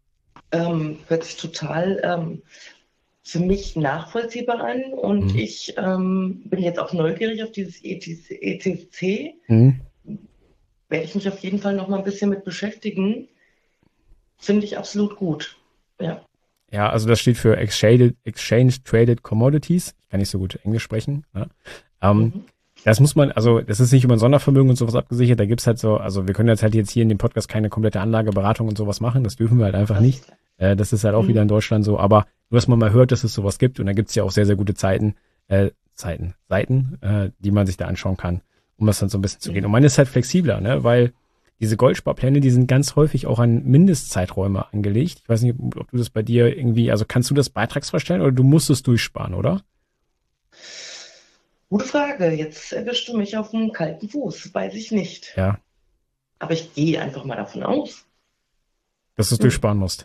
Hört sich total für mich nachvollziehbar an und ich bin jetzt auch neugierig auf dieses ETC. Werde ich mich auf jeden Fall noch mal ein bisschen mit beschäftigen. finde ich absolut gut. Ja. Ja, also das steht für Exchange Traded Commodities. Ich kann nicht so gut Englisch sprechen. Ne? Mhm. Das muss man, also das ist nicht über ein Sondervermögen und sowas abgesichert. Da gibt's halt so, also wir können jetzt hier in dem Podcast keine komplette Anlageberatung und sowas machen. Das dürfen wir halt einfach Das nicht. ist klar. Das ist halt auch wieder Mhm. in Deutschland so. Aber nur, dass man mal hört, dass es sowas gibt. Und da gibt's ja auch sehr, sehr gute Seiten, die man sich da anschauen kann, um das dann so ein bisschen zu gehen. Und Mhm. meine ist halt flexibler, ne, weil diese Goldsparpläne, die sind ganz häufig auch an Mindestzeiträume angelegt. Ich weiß nicht, ob du das bei dir irgendwie, also kannst du das beitragsfrei stellen oder du musst es durchsparen, oder? Gute Frage. Jetzt erwischst du mich auf einen kalten Fuß. Weiß ich nicht. Ja, Aber ich gehe einfach mal davon aus. dass du es Hm. durchsparen musst.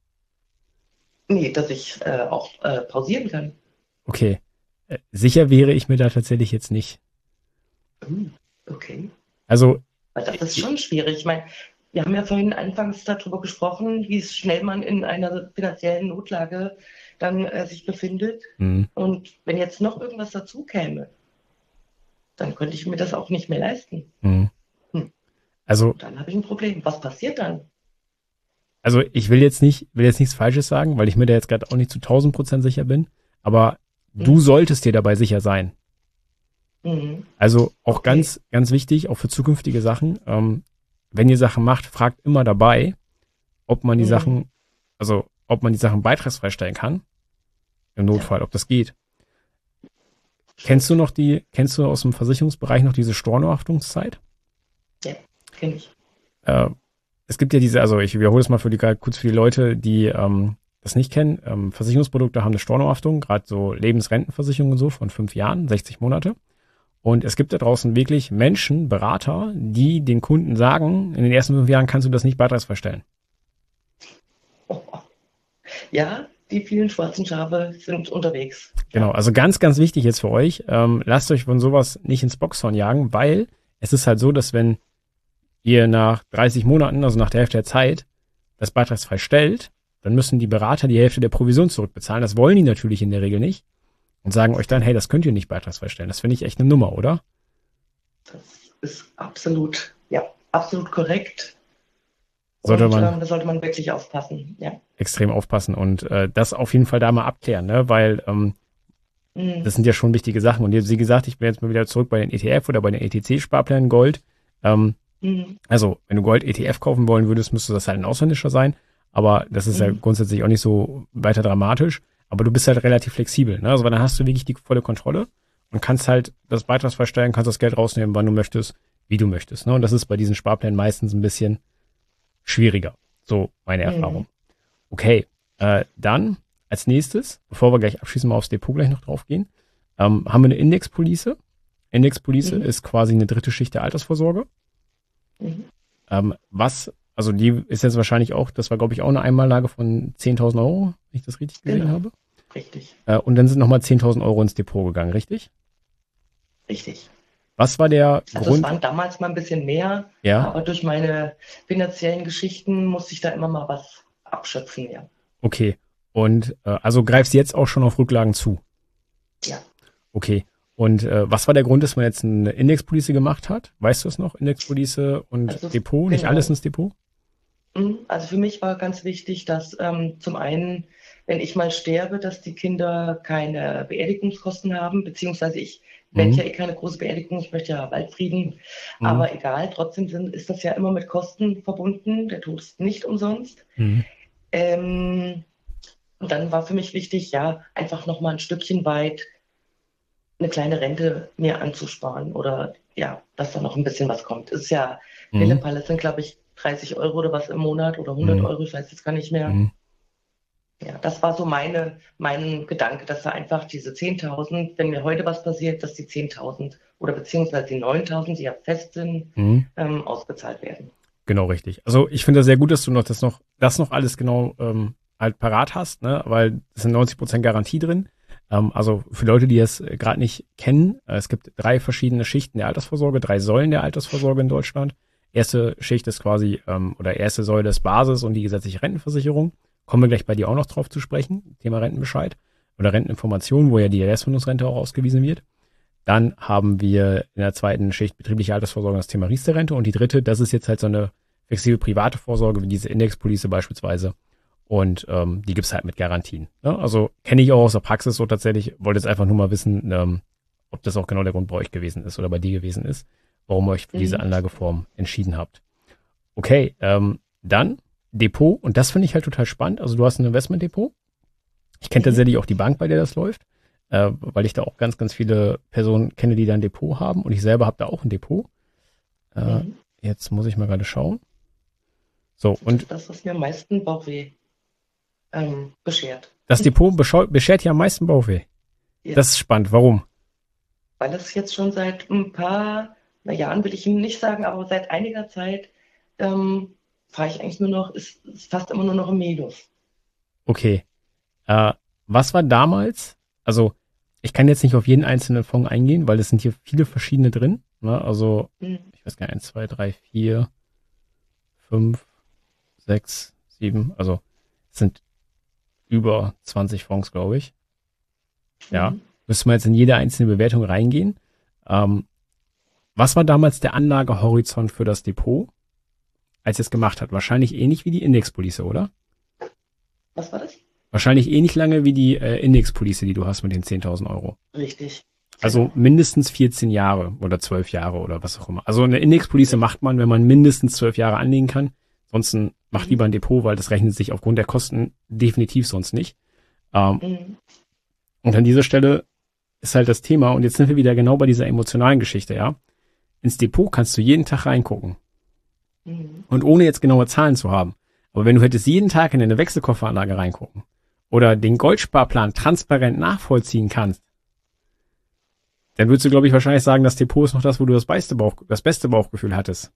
Nee, dass ich auch pausieren kann. Okay. Sicher wäre ich mir da tatsächlich jetzt nicht. Hm. Okay. Also, Weil das ist äh, schon schwierig. Ich meine, wir haben ja vorhin anfangs darüber gesprochen, wie schnell man in einer finanziellen Notlage dann sich befindet. mh, Und wenn jetzt noch irgendwas dazu käme, dann könnte ich mir das auch nicht mehr leisten. mh. Hm. Also, Dann habe ich ein Problem. Was passiert dann? also ich will jetzt nichts Falsches sagen, weil ich mir da jetzt gerade auch nicht zu 1000% sicher bin. Aber du Hm. solltest dir dabei sicher sein. Mhm. Also auch Okay. ganz, ganz wichtig, auch für zukünftige Sachen. Wenn ihr Sachen macht, fragt immer dabei, ob man die Mhm. Sachen, also ob man die Sachen beitragsfrei stellen kann, im Ja, Notfall, ob das geht. stimmt. Kennst du aus dem Versicherungsbereich noch diese Stornohaftungszeit? Ja, kenne ich. Äh, Es gibt ja diese, also ich wiederhole es mal kurz für die Leute, die das nicht kennen. Versicherungsprodukte haben eine Stornohaftung, gerade so Lebensrentenversicherungen und so von 5 Jahren, 60 Monate. Und es gibt da draußen wirklich Menschen, Berater, die den Kunden sagen, in den ersten 5 Jahren kannst du das nicht beitragsfrei stellen. Oh. Ja, die vielen schwarzen Schafe sind unterwegs. Genau, Ja. also ganz, ganz wichtig jetzt für euch, lasst euch von sowas nicht ins Boxhorn jagen, weil es ist halt so, dass wenn ihr nach 30 Monaten, also nach der Hälfte der Zeit, das beitragsfrei stellt, dann müssen die Berater die Hälfte der Provision zurückbezahlen. Das wollen die natürlich in der Regel nicht und sagen euch dann, hey, das könnt ihr nicht beitragsfrei stellen. Das finde ich echt eine Nummer, oder? Das ist absolut, ja, absolut korrekt. Sollte Und man da sollte man wirklich aufpassen. Ja. extrem aufpassen und das auf jeden Fall da mal abklären, ne? Weil das Mhm. sind ja schon wichtige Sachen. Und jetzt, wie gesagt, ich bin jetzt mal wieder zurück bei den ETF oder bei den ETC-Sparplänen Gold. Ähm, Mhm. also, wenn du Gold ETF kaufen wollen würdest, müsste das halt ein ausländischer sein. Aber das ist ja Mhm. grundsätzlich auch nicht so weiter dramatisch. Aber du bist halt relativ flexibel, ne? Also, weil dann hast du wirklich die volle Kontrolle und kannst halt das beitragsfrei stellen, kannst das Geld rausnehmen, wann du möchtest, wie du möchtest, ne? Und das ist bei diesen Sparplänen meistens ein bisschen schwieriger. So meine Mhm. Erfahrung. Okay, dann als nächstes, bevor wir gleich abschließend mal aufs Depot gleich noch drauf gehen, haben wir eine Indexpolice. Indexpolice Mhm. ist quasi eine dritte Schicht der Altersvorsorge. Mhm. Also die ist jetzt wahrscheinlich auch, das war glaube ich auch eine Einmallage von 10.000 Euro, wenn ich das richtig gesehen Genau, habe. richtig, Und dann sind nochmal 10.000 Euro ins Depot gegangen, richtig? richtig. Was war der Also es Grund? waren damals mal ein bisschen mehr, Ja, aber durch meine finanziellen Geschichten musste ich da immer mal was abschöpfen, ja. okay. Und also greifst jetzt auch schon auf Rücklagen zu. Ja. Okay. Und was war der Grund, dass man jetzt eine Indexpolice gemacht hat? Weißt du es noch? Indexpolice und Also Depot, nicht alles genau. ins Depot? Also für mich war ganz wichtig, dass zum einen, wenn ich mal sterbe, dass die Kinder keine Beerdigungskosten haben, beziehungsweise ich möchte Mhm. ja eh keine große Beerdigung, ich möchte ja Waldfrieden, Mhm. aber egal, trotzdem ist das ja immer mit Kosten verbunden, der Tod ist nicht umsonst. Mhm. Ähm, und dann war für mich wichtig, ja, einfach nochmal ein Stückchen weit eine kleine Rente mir anzusparen oder ja, dass da noch ein bisschen was kommt. Es ist ja, Mhm. Pillepalle sind, glaube ich, 30 Euro oder was im Monat oder 100 Mhm. Euro, ich weiß jetzt gar nicht mehr. Mhm. Ja, das war so mein Gedanke, dass da einfach diese 10.000, wenn mir heute was passiert, dass die 10.000 oder beziehungsweise die 9.000, die ja fest sind, Mhm. ausbezahlt werden. Genau, richtig. Also ich finde das sehr gut, dass du das noch alles genau halt parat hast, ne? Weil es sind 90% Garantie drin. Also für Leute, die es gerade nicht kennen, es gibt 3 verschiedene Schichten der Altersvorsorge, 3 Säulen der Altersvorsorge in Deutschland. Erste Schicht ist quasi, oder erste Säule ist Basis und die gesetzliche Rentenversicherung. Kommen wir gleich bei dir auch noch drauf zu sprechen, Thema Rentenbescheid oder Renteninformation, wo ja die Erstfindungsrente auch ausgewiesen wird. Dann haben wir in der zweiten Schicht betriebliche Altersvorsorge das Thema Riester-Rente und die dritte, das ist jetzt halt so eine flexible private Vorsorge, wie diese Indexpolice beispielsweise. Und die gibt's halt mit Garantien. Ne? Also kenne ich auch aus der Praxis so tatsächlich. Wollte jetzt einfach nur mal wissen, ob das auch genau der Grund bei euch gewesen ist oder bei dir gewesen ist, warum ihr euch für diese Anlageform entschieden habt. Okay, dann Depot. Und das finde ich halt total spannend. Also du hast ein Investmentdepot. Ich kenne tatsächlich auch die Bank, bei der das läuft, weil ich da auch ganz, ganz viele Personen kenne, die da ein Depot haben. Und ich selber habe da auch ein Depot. Jetzt muss ich mal gerade schauen. So, und Das, was mir am meisten Bauchweh beschert. das Depot beschert ja am meisten Bauchweh. Ja. Das ist spannend. Warum? Weil es jetzt schon seit ein paar Jahren, will ich Ihnen nicht sagen, aber seit einiger Zeit fahre ich eigentlich nur noch, ist fast immer nur noch im Minus. Okay. Was war damals? Also, ich kann jetzt nicht auf jeden einzelnen Fonds eingehen, weil es sind hier viele verschiedene drin. Ne? Also, ich weiß gar nicht, 1, 2, 3, 4, 5, 6, 7. Also, es sind über 20 Fonds, glaube ich. Ja. Müssen wir jetzt in jede einzelne Bewertung reingehen. Was war damals der Anlagehorizont für das Depot, als es gemacht hat? Wahrscheinlich ähnlich wie die Indexpolice, oder? Was war das? Wahrscheinlich ähnlich lange wie die Indexpolice, die du hast mit den 10.000 Euro. Richtig. Also mindestens 14 Jahre oder 12 Jahre oder was auch immer. Also eine Indexpolice macht man, wenn man mindestens 12 Jahre anlegen kann. Ansonsten macht lieber ein Depot, weil das rechnet sich aufgrund der Kosten definitiv sonst nicht. Und an dieser Stelle ist halt das Thema, und jetzt sind wir wieder genau bei dieser emotionalen Geschichte, ja. Ins Depot kannst du jeden Tag reingucken. Und ohne jetzt genaue Zahlen zu haben. Aber wenn du hättest jeden Tag in eine Wechselkofferanlage reingucken oder den Goldsparplan transparent nachvollziehen kannst, dann würdest du, glaube ich, wahrscheinlich sagen, das Depot ist noch das, wo du das beste Bauchgefühl hattest.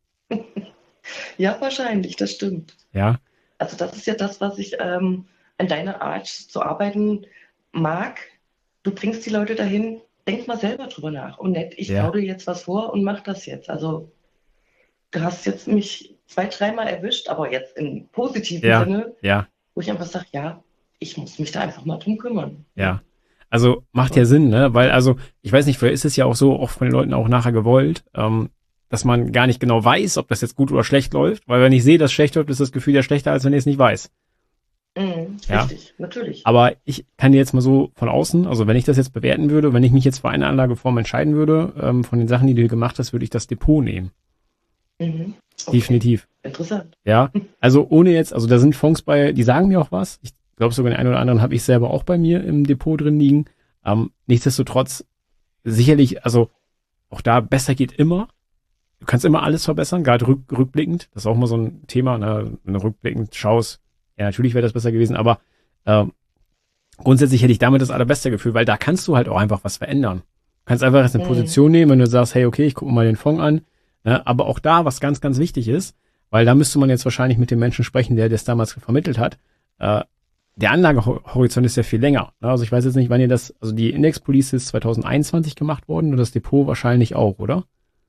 Ja, wahrscheinlich, das stimmt. Ja. Also das ist ja das, was ich an deiner Art zu arbeiten mag. Du bringst die Leute dahin, denk mal selber drüber nach. Und nicht, ich hau dir jetzt was vor und mach das jetzt. Also du hast jetzt mich 2, 3-mal erwischt, aber jetzt im positiven Sinne, wo ich einfach sage, ja, ich muss mich da einfach mal drum kümmern. Ja. Also macht ja Sinn, ne? Weil, also, ich weiß nicht, vielleicht ist es ja auch so oft von den Leuten auch nachher gewollt, dass man gar nicht genau weiß, ob das jetzt gut oder schlecht läuft. Weil wenn ich sehe, dass es schlecht läuft, ist das Gefühl ja schlechter, als wenn ich es nicht weiß. Richtig, natürlich. Aber ich kann dir jetzt mal so von außen, also wenn ich das jetzt bewerten würde, wenn ich mich jetzt für eine Anlageform entscheiden würde, von den Sachen, die du hier gemacht hast, würde ich das Depot nehmen. Okay. Definitiv. Interessant. Ja, also ohne jetzt, also da sind Fonds bei, die sagen mir auch was. Ich glaube sogar den einen oder anderen habe ich selber auch bei mir im Depot drin liegen. Nichtsdestotrotz sicherlich, also auch da besser geht immer. Du kannst immer alles verbessern, gerade rückblickend. Das ist auch mal so ein Thema, ne? Wenn du rückblickend schaust, ja, natürlich wäre das besser gewesen, aber grundsätzlich hätte ich damit das allerbeste Gefühl, weil da kannst du halt auch einfach was verändern. Du kannst einfach jetzt eine Position nehmen, wenn du sagst, hey, okay, ich gucke mal den Fonds an. Ne? Aber auch da, was ganz, ganz wichtig ist, weil da müsste man jetzt wahrscheinlich mit dem Menschen sprechen, der das damals vermittelt hat. Der Anlagehorizont ist ja viel länger. Ne? Also ich weiß jetzt nicht, wann ihr das, also die Indexpolice ist 2021 gemacht worden und das Depot wahrscheinlich auch, oder?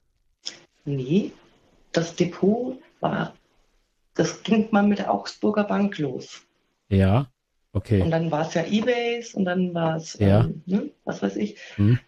Nee, das Depot das ging mal mit der Augsburger Bank los. Ja, okay. Und dann war es ja eBase und dann war es, was weiß ich.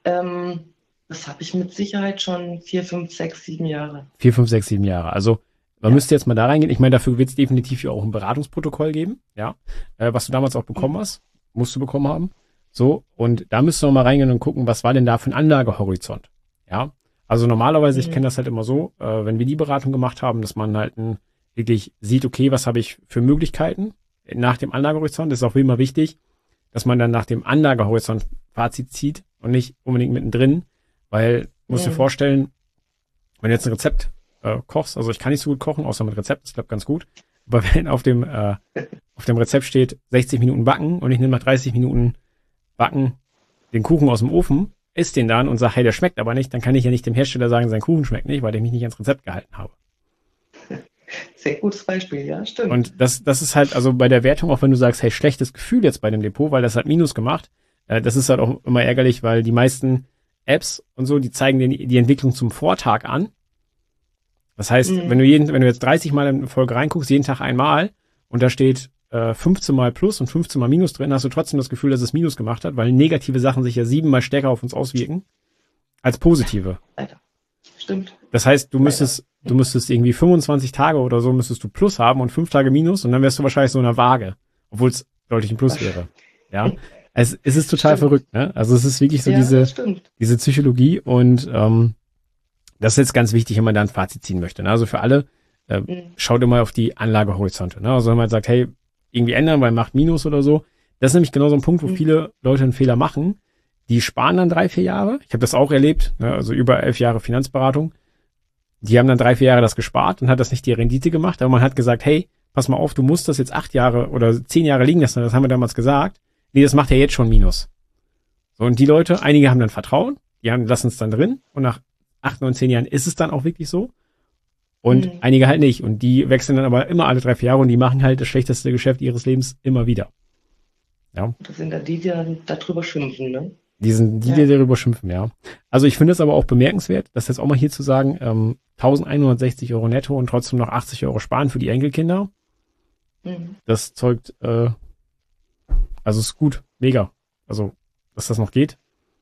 Das habe ich mit Sicherheit schon 4, 5, 6, 7 Jahre. 4, 5, 6, 7 Jahre. Also man müsste jetzt mal da reingehen. Ich meine, dafür wird es definitiv ja auch ein Beratungsprotokoll geben, ja. Was du damals auch bekommen hast, musst du bekommen haben. So, und da müsst ihr noch mal reingehen und gucken, was war denn da für ein Anlagehorizont. Ja. Also normalerweise, ich kenne das halt immer so, wenn wir die Beratung gemacht haben, dass man halt wirklich sieht, okay, was habe ich für Möglichkeiten nach dem Anlagehorizont. Das ist auch wie immer wichtig, dass man dann nach dem Anlagehorizont Fazit zieht und nicht unbedingt mittendrin, weil du musst dir vorstellen, wenn du jetzt ein Rezept kochst, also ich kann nicht so gut kochen, außer mit Rezept, das klappt ganz gut, aber wenn auf dem Rezept steht 60 Minuten backen und ich nehme nach 30 Minuten backen den Kuchen aus dem Ofen, isst den dann und sage, hey, der schmeckt aber nicht, dann kann ich ja nicht dem Hersteller sagen, sein Kuchen schmeckt nicht, weil ich mich nicht ans Rezept gehalten habe. Sehr gutes Beispiel, ja, stimmt. Und das ist halt, also bei der Wertung, auch wenn du sagst, hey, schlechtes Gefühl jetzt bei dem Depot, weil das hat Minus gemacht, das ist halt auch immer ärgerlich, weil die meisten Apps und so, die zeigen dir die Entwicklung zum Vortag an. Das heißt, wenn du jetzt 30 Mal in eine Folge reinguckst, jeden Tag einmal, und da steht 15 Mal Plus und 15 Mal Minus drin, hast du trotzdem das Gefühl, dass es Minus gemacht hat, weil negative Sachen sich ja 7 Mal stärker auf uns auswirken als positive. Leider. Stimmt. Das heißt, du Leider. müsstest irgendwie 25 Tage oder so müsstest du Plus haben und 5 Tage Minus und dann wärst du wahrscheinlich so in der Waage, obwohl es deutlich ein Plus wäre. Ja. Es ist total Stimmt. verrückt, ne? Also es ist wirklich so Ja, das stimmt. diese Psychologie und das ist jetzt ganz wichtig, wenn man da ein Fazit ziehen möchte. Ne? Also für alle, Mhm. schaut immer auf die Anlagehorizonte. Ne? Also wenn man sagt, hey, irgendwie ändern, weil macht Minus oder so. Das ist nämlich genau so ein Punkt, wo Mhm. viele Leute einen Fehler machen. Die sparen dann 3, 4 Jahre. Ich habe das auch erlebt, ne? Also über 11 Jahre Finanzberatung. Die haben dann 3, 4 Jahre das gespart und hat das nicht die Rendite gemacht, aber man hat gesagt, hey, pass mal auf, du musst das jetzt 8 Jahre oder 10 Jahre liegen lassen. Das haben wir damals gesagt. Nee, das macht ja jetzt schon Minus. So, und die Leute, einige haben dann Vertrauen, lassen es dann drin und nach 8, 9, 10 Jahren ist es dann auch wirklich so. Und Mhm. einige halt nicht. Und die wechseln dann aber immer alle 3, 4 Jahre und die machen halt das schlechteste Geschäft ihres Lebens immer wieder. Ja. Das sind dann die, die dann darüber schimpfen, ne? Die Ja. darüber schimpfen, ja. Also ich finde es aber auch bemerkenswert, das jetzt auch mal hier zu sagen, 1160 € netto und trotzdem noch 80 € sparen für die Enkelkinder. Mhm. Das zeugt, also ist gut, mega. Also, dass das noch geht,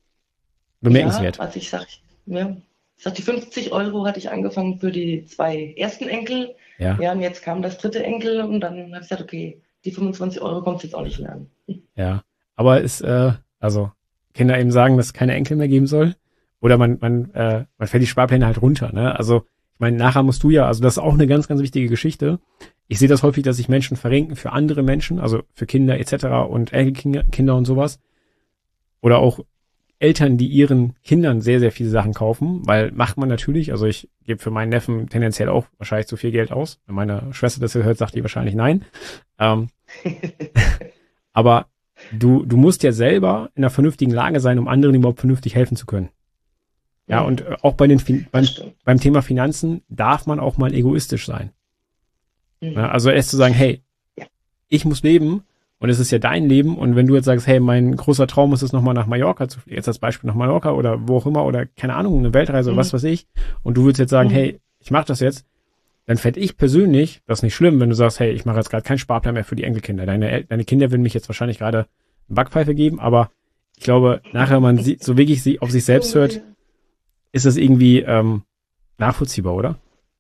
Ja, bemerkenswert. also ja, ich sag, die 50 € hatte ich angefangen für die 2 ersten Enkel. Ja, Ja, und jetzt kam das dritte Enkel und dann habe ich gesagt, okay, die 25 € kommt jetzt auch nicht mehr an. ja. Aber also Kinder eben sagen, dass es keine Enkel mehr geben soll. Oder man fährt die Sparpläne halt runter, ne? Also, ich meine, nachher musst du ja, also das ist auch eine ganz, ganz wichtige Geschichte. Ich sehe das häufig, dass sich Menschen verrenken für andere Menschen, also für Kinder etc. und Enkelkinder und sowas. Oder auch Eltern, die ihren Kindern sehr, sehr viele Sachen kaufen, weil macht man natürlich, also ich gebe für meinen Neffen tendenziell auch wahrscheinlich zu viel Geld aus. Wenn meine Schwester das hört, sagt die wahrscheinlich nein. Ähm, aber du musst ja selber in einer vernünftigen Lage sein, um anderen überhaupt vernünftig helfen zu können. Ja, und Mhm. auch Das stimmt. beim Thema Finanzen darf man auch mal egoistisch sein. Ja, Mhm. also erst zu sagen, hey, Ja. ich muss leben und es ist ja dein Leben und wenn du jetzt sagst, hey, mein großer Traum ist es nochmal nach Mallorca zu fliegen, jetzt als Beispiel nach Mallorca oder wo auch immer oder keine Ahnung, eine Weltreise oder Mhm. was weiß ich und du würdest jetzt sagen, Mhm. hey, ich mache das jetzt, dann fände ich persönlich das nicht schlimm, wenn du sagst, hey, ich mache jetzt gerade keinen Sparplan mehr für die Enkelkinder. Deine Kinder würden mich jetzt wahrscheinlich gerade eine Backpfeife geben, aber ich glaube, nachher man sieht, so wirklich auf sich So selbst hört, ungefähr. ist das irgendwie nachvollziehbar, oder?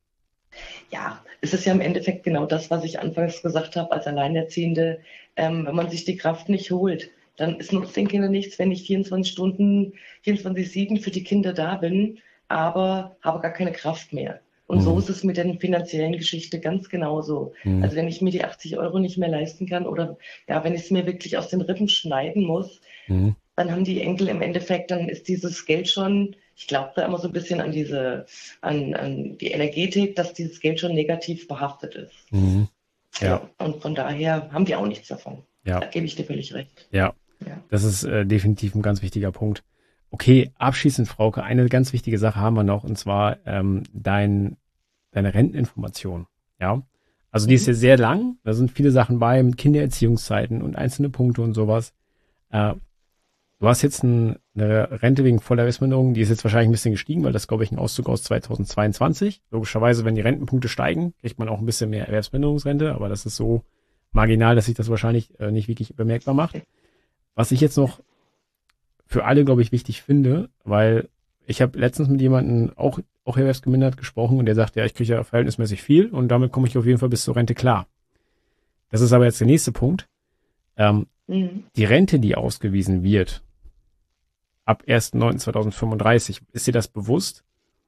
Ja, es ist ja im Endeffekt genau das, was ich anfangs gesagt habe, als Alleinerziehende. Wenn man sich die Kraft nicht holt, dann es nutzt den Kindern nichts, wenn ich 24 Stunden, 24/7 für die Kinder da bin, aber habe gar keine Kraft mehr. Und so Mhm. ist es mit der finanziellen Geschichte ganz genauso. Mhm. Also wenn ich mir die 80 € nicht mehr leisten kann oder ja, wenn ich es mir wirklich aus den Rippen schneiden muss, Mhm. dann haben die Enkel im Endeffekt, dann ist dieses Geld schon, ich glaube da immer so ein bisschen an an die Energetik, dass dieses Geld schon negativ behaftet ist. Mhm. Ja, Ja, und von daher haben die auch nichts davon. ja, Da gebe ich dir völlig recht. ja. Ja. Das ist definitiv ein ganz wichtiger Punkt. Okay, abschließend, Frauke, eine ganz wichtige Sache haben wir noch, und zwar deine Renteninformation. Ja, also die ist ja Mhm. sehr lang. Da sind viele Sachen bei mit Kindererziehungszeiten und einzelne Punkte und sowas. Äh, Du hast jetzt eine Rente wegen voller Erwerbsminderung, die ist jetzt wahrscheinlich ein bisschen gestiegen, weil das, glaube ich, ein Auszug aus 2022. Logischerweise, wenn die Rentenpunkte steigen, kriegt man auch ein bisschen mehr Erwerbsminderungsrente, aber das ist so marginal, dass sich das wahrscheinlich nicht wirklich bemerkbar macht. Was ich jetzt noch für alle, glaube ich, wichtig finde, weil ich habe letztens mit jemandem auch erwerbsgemindert gesprochen und der sagt, ja, ich kriege ja verhältnismäßig viel und damit komme ich auf jeden Fall bis zur Rente klar. Das ist aber jetzt der nächste Punkt. Ähm, Mhm. die Rente, die ausgewiesen wird, ab 1.9.2035. Ist dir das bewusst?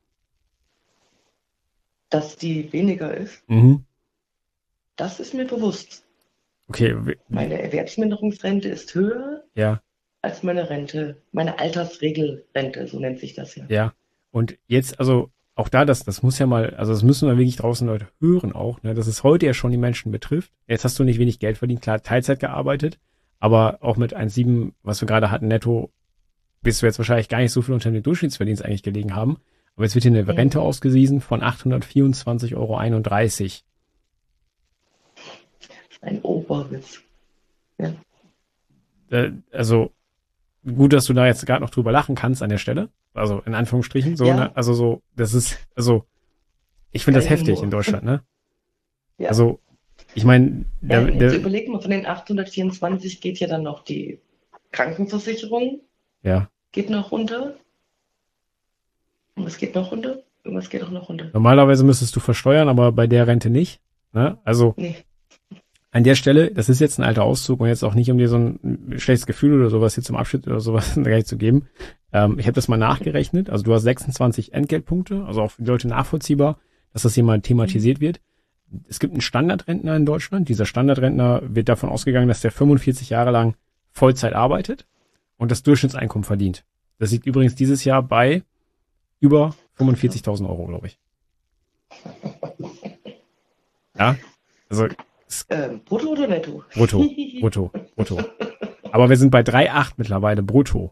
Dass die weniger ist, Mhm. das ist mir bewusst. Okay, Meine Erwerbsminderungsrente ist höher ja, als meine Rente, meine Altersregelrente, so nennt sich das ja. ja. Und jetzt, also auch da, das muss ja mal, also das müssen wir wirklich draußen Leute hören auch, ne, dass es heute ja schon die Menschen betrifft. Jetzt hast du nicht wenig Geld verdient, klar, Teilzeit gearbeitet, aber auch mit 1,7, was wir gerade hatten, netto, bist du jetzt wahrscheinlich gar nicht so viel unter dem Durchschnittsverdienst eigentlich gelegen haben. Aber jetzt wird hier eine Rente Mhm. ausgewiesen von 824,31 €. Ein Oberwitz. Ja. Also gut, dass du da jetzt gerade noch drüber lachen kannst an der Stelle. Also in Anführungsstrichen, so, ne? Ja, Also so, das ist, also ich finde das heftig in Galgenhumor. Deutschland, ne? Ja. Also, ich meine, Ja, jetzt überleg mal, von den 824 geht ja dann noch die Krankenversicherung, ja, geht noch runter. Und was geht noch runter? Irgendwas geht auch noch runter. Normalerweise müsstest du versteuern, aber bei der Rente nicht. Ne? Also Nee. an der Stelle, das ist jetzt ein alter Auszug und jetzt auch nicht, um dir so ein schlechtes Gefühl oder sowas hier zum Abschnitt oder sowas gleich zu geben. Ich habe das mal nachgerechnet. Also du hast 26 Entgeltpunkte, also auch für die Leute nachvollziehbar, dass das hier mal thematisiert wird. Es gibt einen Standardrentner in Deutschland. Dieser Standardrentner wird davon ausgegangen, dass der 45 Jahre lang Vollzeit arbeitet und das Durchschnittseinkommen verdient. Das liegt übrigens dieses Jahr bei über 45.000 Euro, glaube ich. Ja, also Brutto oder netto? Brutto. Aber wir sind bei 3,8 mittlerweile brutto.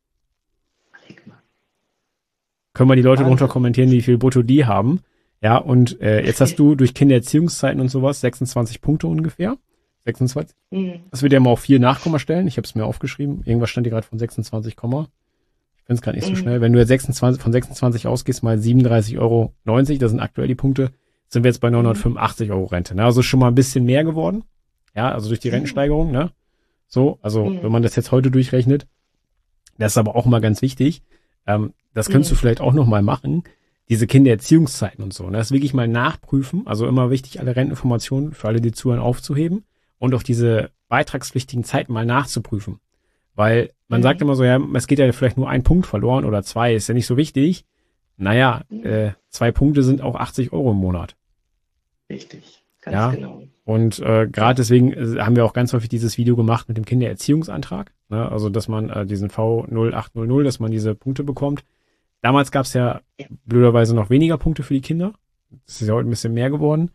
Können wir die Leute drunter kommentieren, wie viel brutto die haben? Ja, und jetzt hast du durch Kindererziehungszeiten und sowas 26 Punkte ungefähr. 26. Das wird ja mal auf 4 Nachkommastellen. Ich habe es mir aufgeschrieben. Irgendwas stand hier gerade von 26, ich finde es gerade nicht so schnell. Wenn du jetzt von 26 ausgehst, mal 37,90 Euro, das sind aktuell die Punkte, sind wir jetzt bei 985 Euro Rente. Ne? Also schon mal ein bisschen mehr geworden. Ja, also durch die Rentensteigerung. Ne? So, also wenn man das jetzt heute durchrechnet, das ist aber auch mal ganz wichtig. Das könntest du vielleicht auch noch mal machen. Diese Kindererziehungszeiten und so. Ne? Das wirklich mal nachprüfen. Also immer wichtig, alle Renteninformationen für alle, die zuhören, aufzuheben und auch diese beitragspflichtigen Zeiten mal nachzuprüfen. Weil man sagt immer so, ja, es geht ja vielleicht nur ein Punkt verloren oder 2, ist ja nicht so wichtig. Naja, 2 Punkte sind auch 80 Euro im Monat. Richtig, ganz genau. Und gerade deswegen haben wir auch ganz häufig dieses Video gemacht mit dem Kindererziehungsantrag. Ne? Also, dass man diesen V0800, dass man diese Punkte bekommt. Damals gab es ja blöderweise noch weniger Punkte für die Kinder. Das ist ja heute ein bisschen mehr geworden.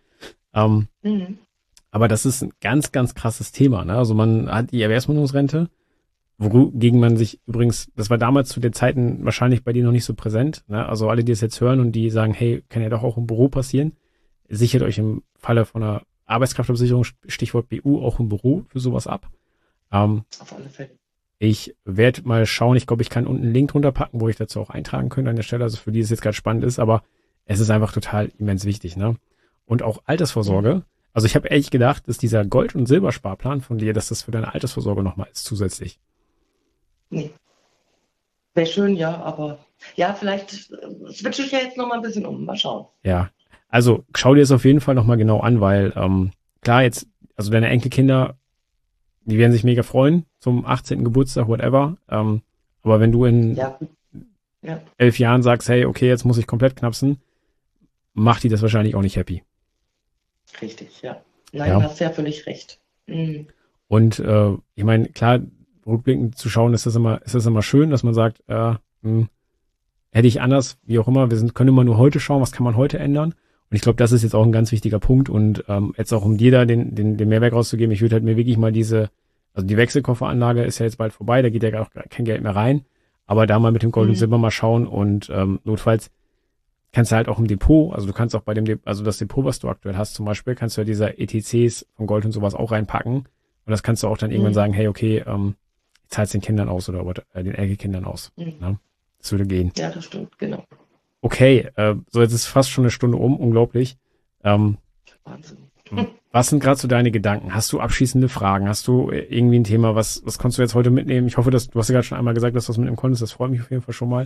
Aber das ist ein ganz, ganz krasses Thema. Ne? Also man hat die Erwerbsminderungsrente, wogegen man sich übrigens, das war damals zu den Zeiten wahrscheinlich bei dir noch nicht so präsent. Ne? Also alle, die es jetzt hören und die sagen, hey, kann ja doch auch im Büro passieren, sichert euch im Falle von einer Arbeitskraftversicherung, Stichwort BU, auch im Büro für sowas ab. Auf alle Fälle. Ich werde mal schauen, ich glaube, ich kann unten einen Link drunter packen, wo ich dazu auch eintragen könnte an der Stelle, also für die es jetzt gerade spannend ist, aber es ist einfach total immens wichtig, ne? Und auch Altersvorsorge. Also ich habe ehrlich gedacht, dass dieser Gold- und Silbersparplan von dir, dass das für deine Altersvorsorge nochmal ist zusätzlich. Nee. Wäre schön, ja, aber ja, vielleicht switche ich ja jetzt nochmal ein bisschen um. Mal schauen. Ja, also schau dir es auf jeden Fall nochmal genau an, weil klar jetzt, also deine Enkelkinder, die werden sich mega freuen zum 18. Geburtstag, whatever. Aber wenn du in 11 Jahren sagst, hey, okay, jetzt muss ich komplett knapsen, macht die das wahrscheinlich auch nicht happy. Richtig, ja. Nein, du hast ja völlig recht. Und ich meine, klar, rückblickend zu schauen, ist das immer schön, dass man sagt, hätte ich anders, wie auch immer, können immer nur heute schauen, was kann man heute ändern. Und ich glaube, das ist jetzt auch ein ganz wichtiger Punkt. Und jetzt auch um dir da den Mehrwert rauszugeben, ich würde halt mir wirklich mal also die Wechselkofferanlage ist ja jetzt bald vorbei, da geht ja auch kein Geld mehr rein. Aber da mal mit dem Gold und Silber mal schauen und notfalls kannst du halt auch im Depot, also du kannst auch bei also das Depot, was du aktuell hast zum Beispiel, kannst du ja diese ETCs von Gold und sowas auch reinpacken. Und das kannst du auch dann irgendwann sagen, hey, okay, ich zahl's den Kindern aus oder den Enkelkindern aus. Ne? Das würde gehen. Ja, das stimmt, genau. Okay, so jetzt ist fast schon eine Stunde unglaublich. Wahnsinn. Was sind gerade so deine Gedanken? Hast du abschließende Fragen? Hast du irgendwie ein Thema, was konntest du jetzt heute mitnehmen? Ich hoffe, du hast ja gerade schon einmal gesagt, dass du was mitnehmen konntest. Das freut mich auf jeden Fall schon mal.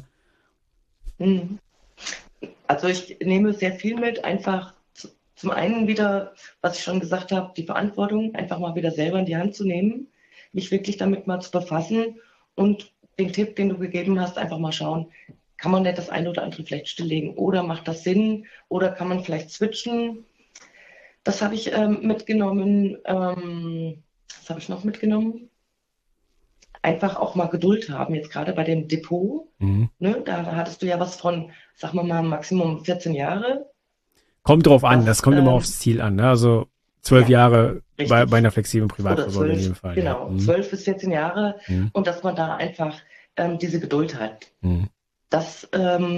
Also ich nehme sehr viel mit, einfach zum einen wieder, was ich schon gesagt habe, die Verantwortung einfach mal wieder selber in die Hand zu nehmen, mich wirklich damit mal zu befassen und den Tipp, den du gegeben hast, einfach mal schauen, kann man nicht das eine oder andere vielleicht stilllegen oder macht das Sinn oder kann man vielleicht switchen? Das habe ich mitgenommen. Was habe ich noch mitgenommen? Einfach auch mal Geduld haben, jetzt gerade bei dem Depot. Ne, da hattest du ja was von, sagen wir mal, Maximum 14 Jahre. Kommt drauf an, das kommt immer aufs Ziel an. Ne? Also 12 Jahre bei einer flexiblen Privatversorgung in jedem Fall. Genau, 12 bis 14 Jahre. Und dass man da einfach diese Geduld hat. Und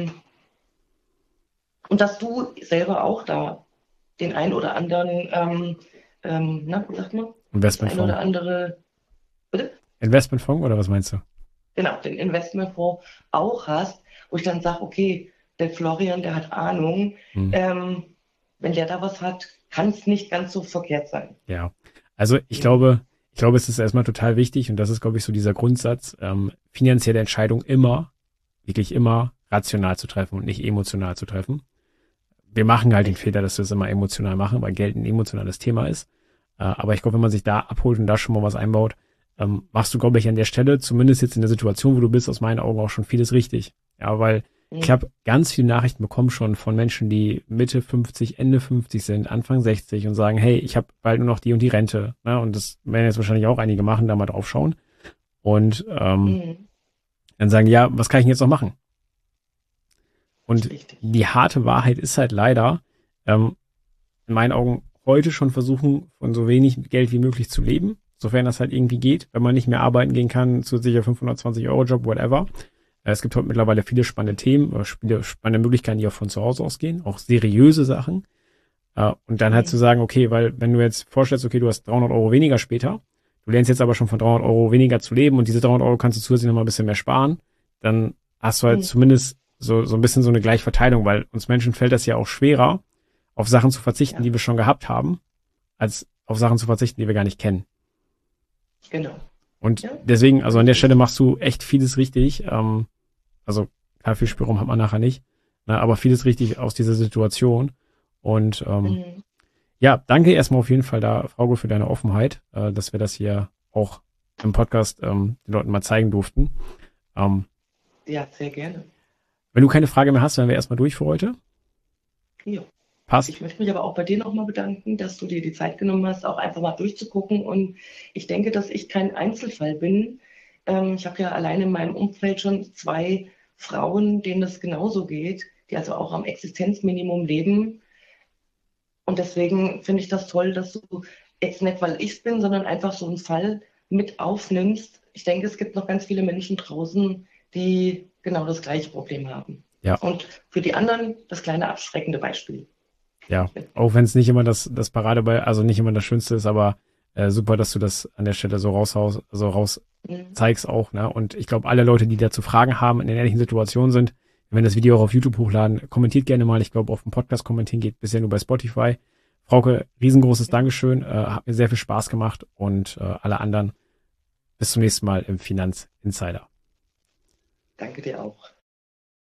dass du selber auch da den ein oder anderen, wie sagt man? Investmentfonds. Ein oder andere, bitte? Investmentfonds oder was meinst du? Genau, den Investmentfonds auch hast, wo ich dann sage, okay, der Florian, der hat Ahnung, wenn der da was hat, kann es nicht ganz so verkehrt sein. Ja, also ich glaube, es ist erstmal total wichtig und das ist, glaube ich, so dieser Grundsatz, finanzielle Entscheidung immer, wirklich immer rational zu treffen und nicht emotional zu treffen. Wir machen halt den Fehler, dass wir es immer emotional machen, weil Geld ein emotionales Thema ist. Aber ich glaube, wenn man sich da abholt und da schon mal was einbaut, machst du, glaube ich, an der Stelle, zumindest jetzt in der Situation, wo du bist, aus meinen Augen auch schon vieles richtig. Ja, weil ich habe ganz viele Nachrichten bekommen schon von Menschen, die Mitte 50, Ende 50 sind, Anfang 60 und sagen, hey, ich habe bald nur noch die und die Rente. Ne? Und das werden jetzt wahrscheinlich auch einige machen, da mal drauf schauen. Und dann sagen, ja, was kann ich denn jetzt noch machen? Und die harte Wahrheit ist halt leider, in meinen Augen heute schon versuchen, von so wenig Geld wie möglich zu leben, sofern das halt irgendwie geht, wenn man nicht mehr arbeiten gehen kann, zusätzlicher 520-Euro-Job, whatever. Es gibt heute mittlerweile viele spannende Themen, viele spannende Möglichkeiten, die auch von zu Hause ausgehen, auch seriöse Sachen. Und dann halt zu sagen, okay, weil wenn du jetzt vorstellst, okay, du hast 300 Euro weniger später, du lernst jetzt aber schon von 300 Euro weniger zu leben und diese 300 Euro kannst du zusätzlich nochmal ein bisschen mehr sparen, dann hast du halt zumindest so ein bisschen so eine Gleichverteilung, weil uns Menschen fällt das ja auch schwerer, auf Sachen zu verzichten, die wir schon gehabt haben, als auf Sachen zu verzichten, die wir gar nicht kennen. Genau. Und deswegen, also an der Stelle machst du echt vieles richtig. Also klar, viel Spielraum hat man nachher nicht, ne, aber vieles richtig aus dieser Situation. Und ja, danke erstmal auf jeden Fall da, Frauke, für deine Offenheit, dass wir das hier auch im Podcast den Leuten mal zeigen durften. Ja, sehr gerne. Wenn du keine Frage mehr hast, wären wir erstmal durch für heute. Ja. Passt. Ich möchte mich aber auch bei dir nochmal bedanken, dass du dir die Zeit genommen hast, auch einfach mal durchzugucken. Und ich denke, dass ich kein Einzelfall bin. Ich habe ja allein in meinem Umfeld schon 2 Frauen, denen das genauso geht, die also auch am Existenzminimum leben. Und deswegen finde ich das toll, dass du jetzt nicht, weil ich es bin, sondern einfach so einen Fall mit aufnimmst. Ich denke, es gibt noch ganz viele Menschen draußen, die genau das gleiche Problem haben. Ja. Und für die anderen das kleine abschreckende Beispiel. Ja, auch wenn es nicht immer das Paradebeispiel, also nicht immer das Schönste ist, aber super, dass du das an der Stelle so raushaust, also raus zeigst auch, ne? Und ich glaube, alle Leute, die dazu Fragen haben, in ähnlichen Situationen sind, wenn das Video auch auf YouTube hochladen, kommentiert gerne mal. Ich glaube, auf dem Podcast kommentieren geht bisher nur bei Spotify. Frauke, riesengroßes Dankeschön, hat mir sehr viel Spaß gemacht und alle anderen bis zum nächsten Mal im Finanz Insider. Danke dir auch.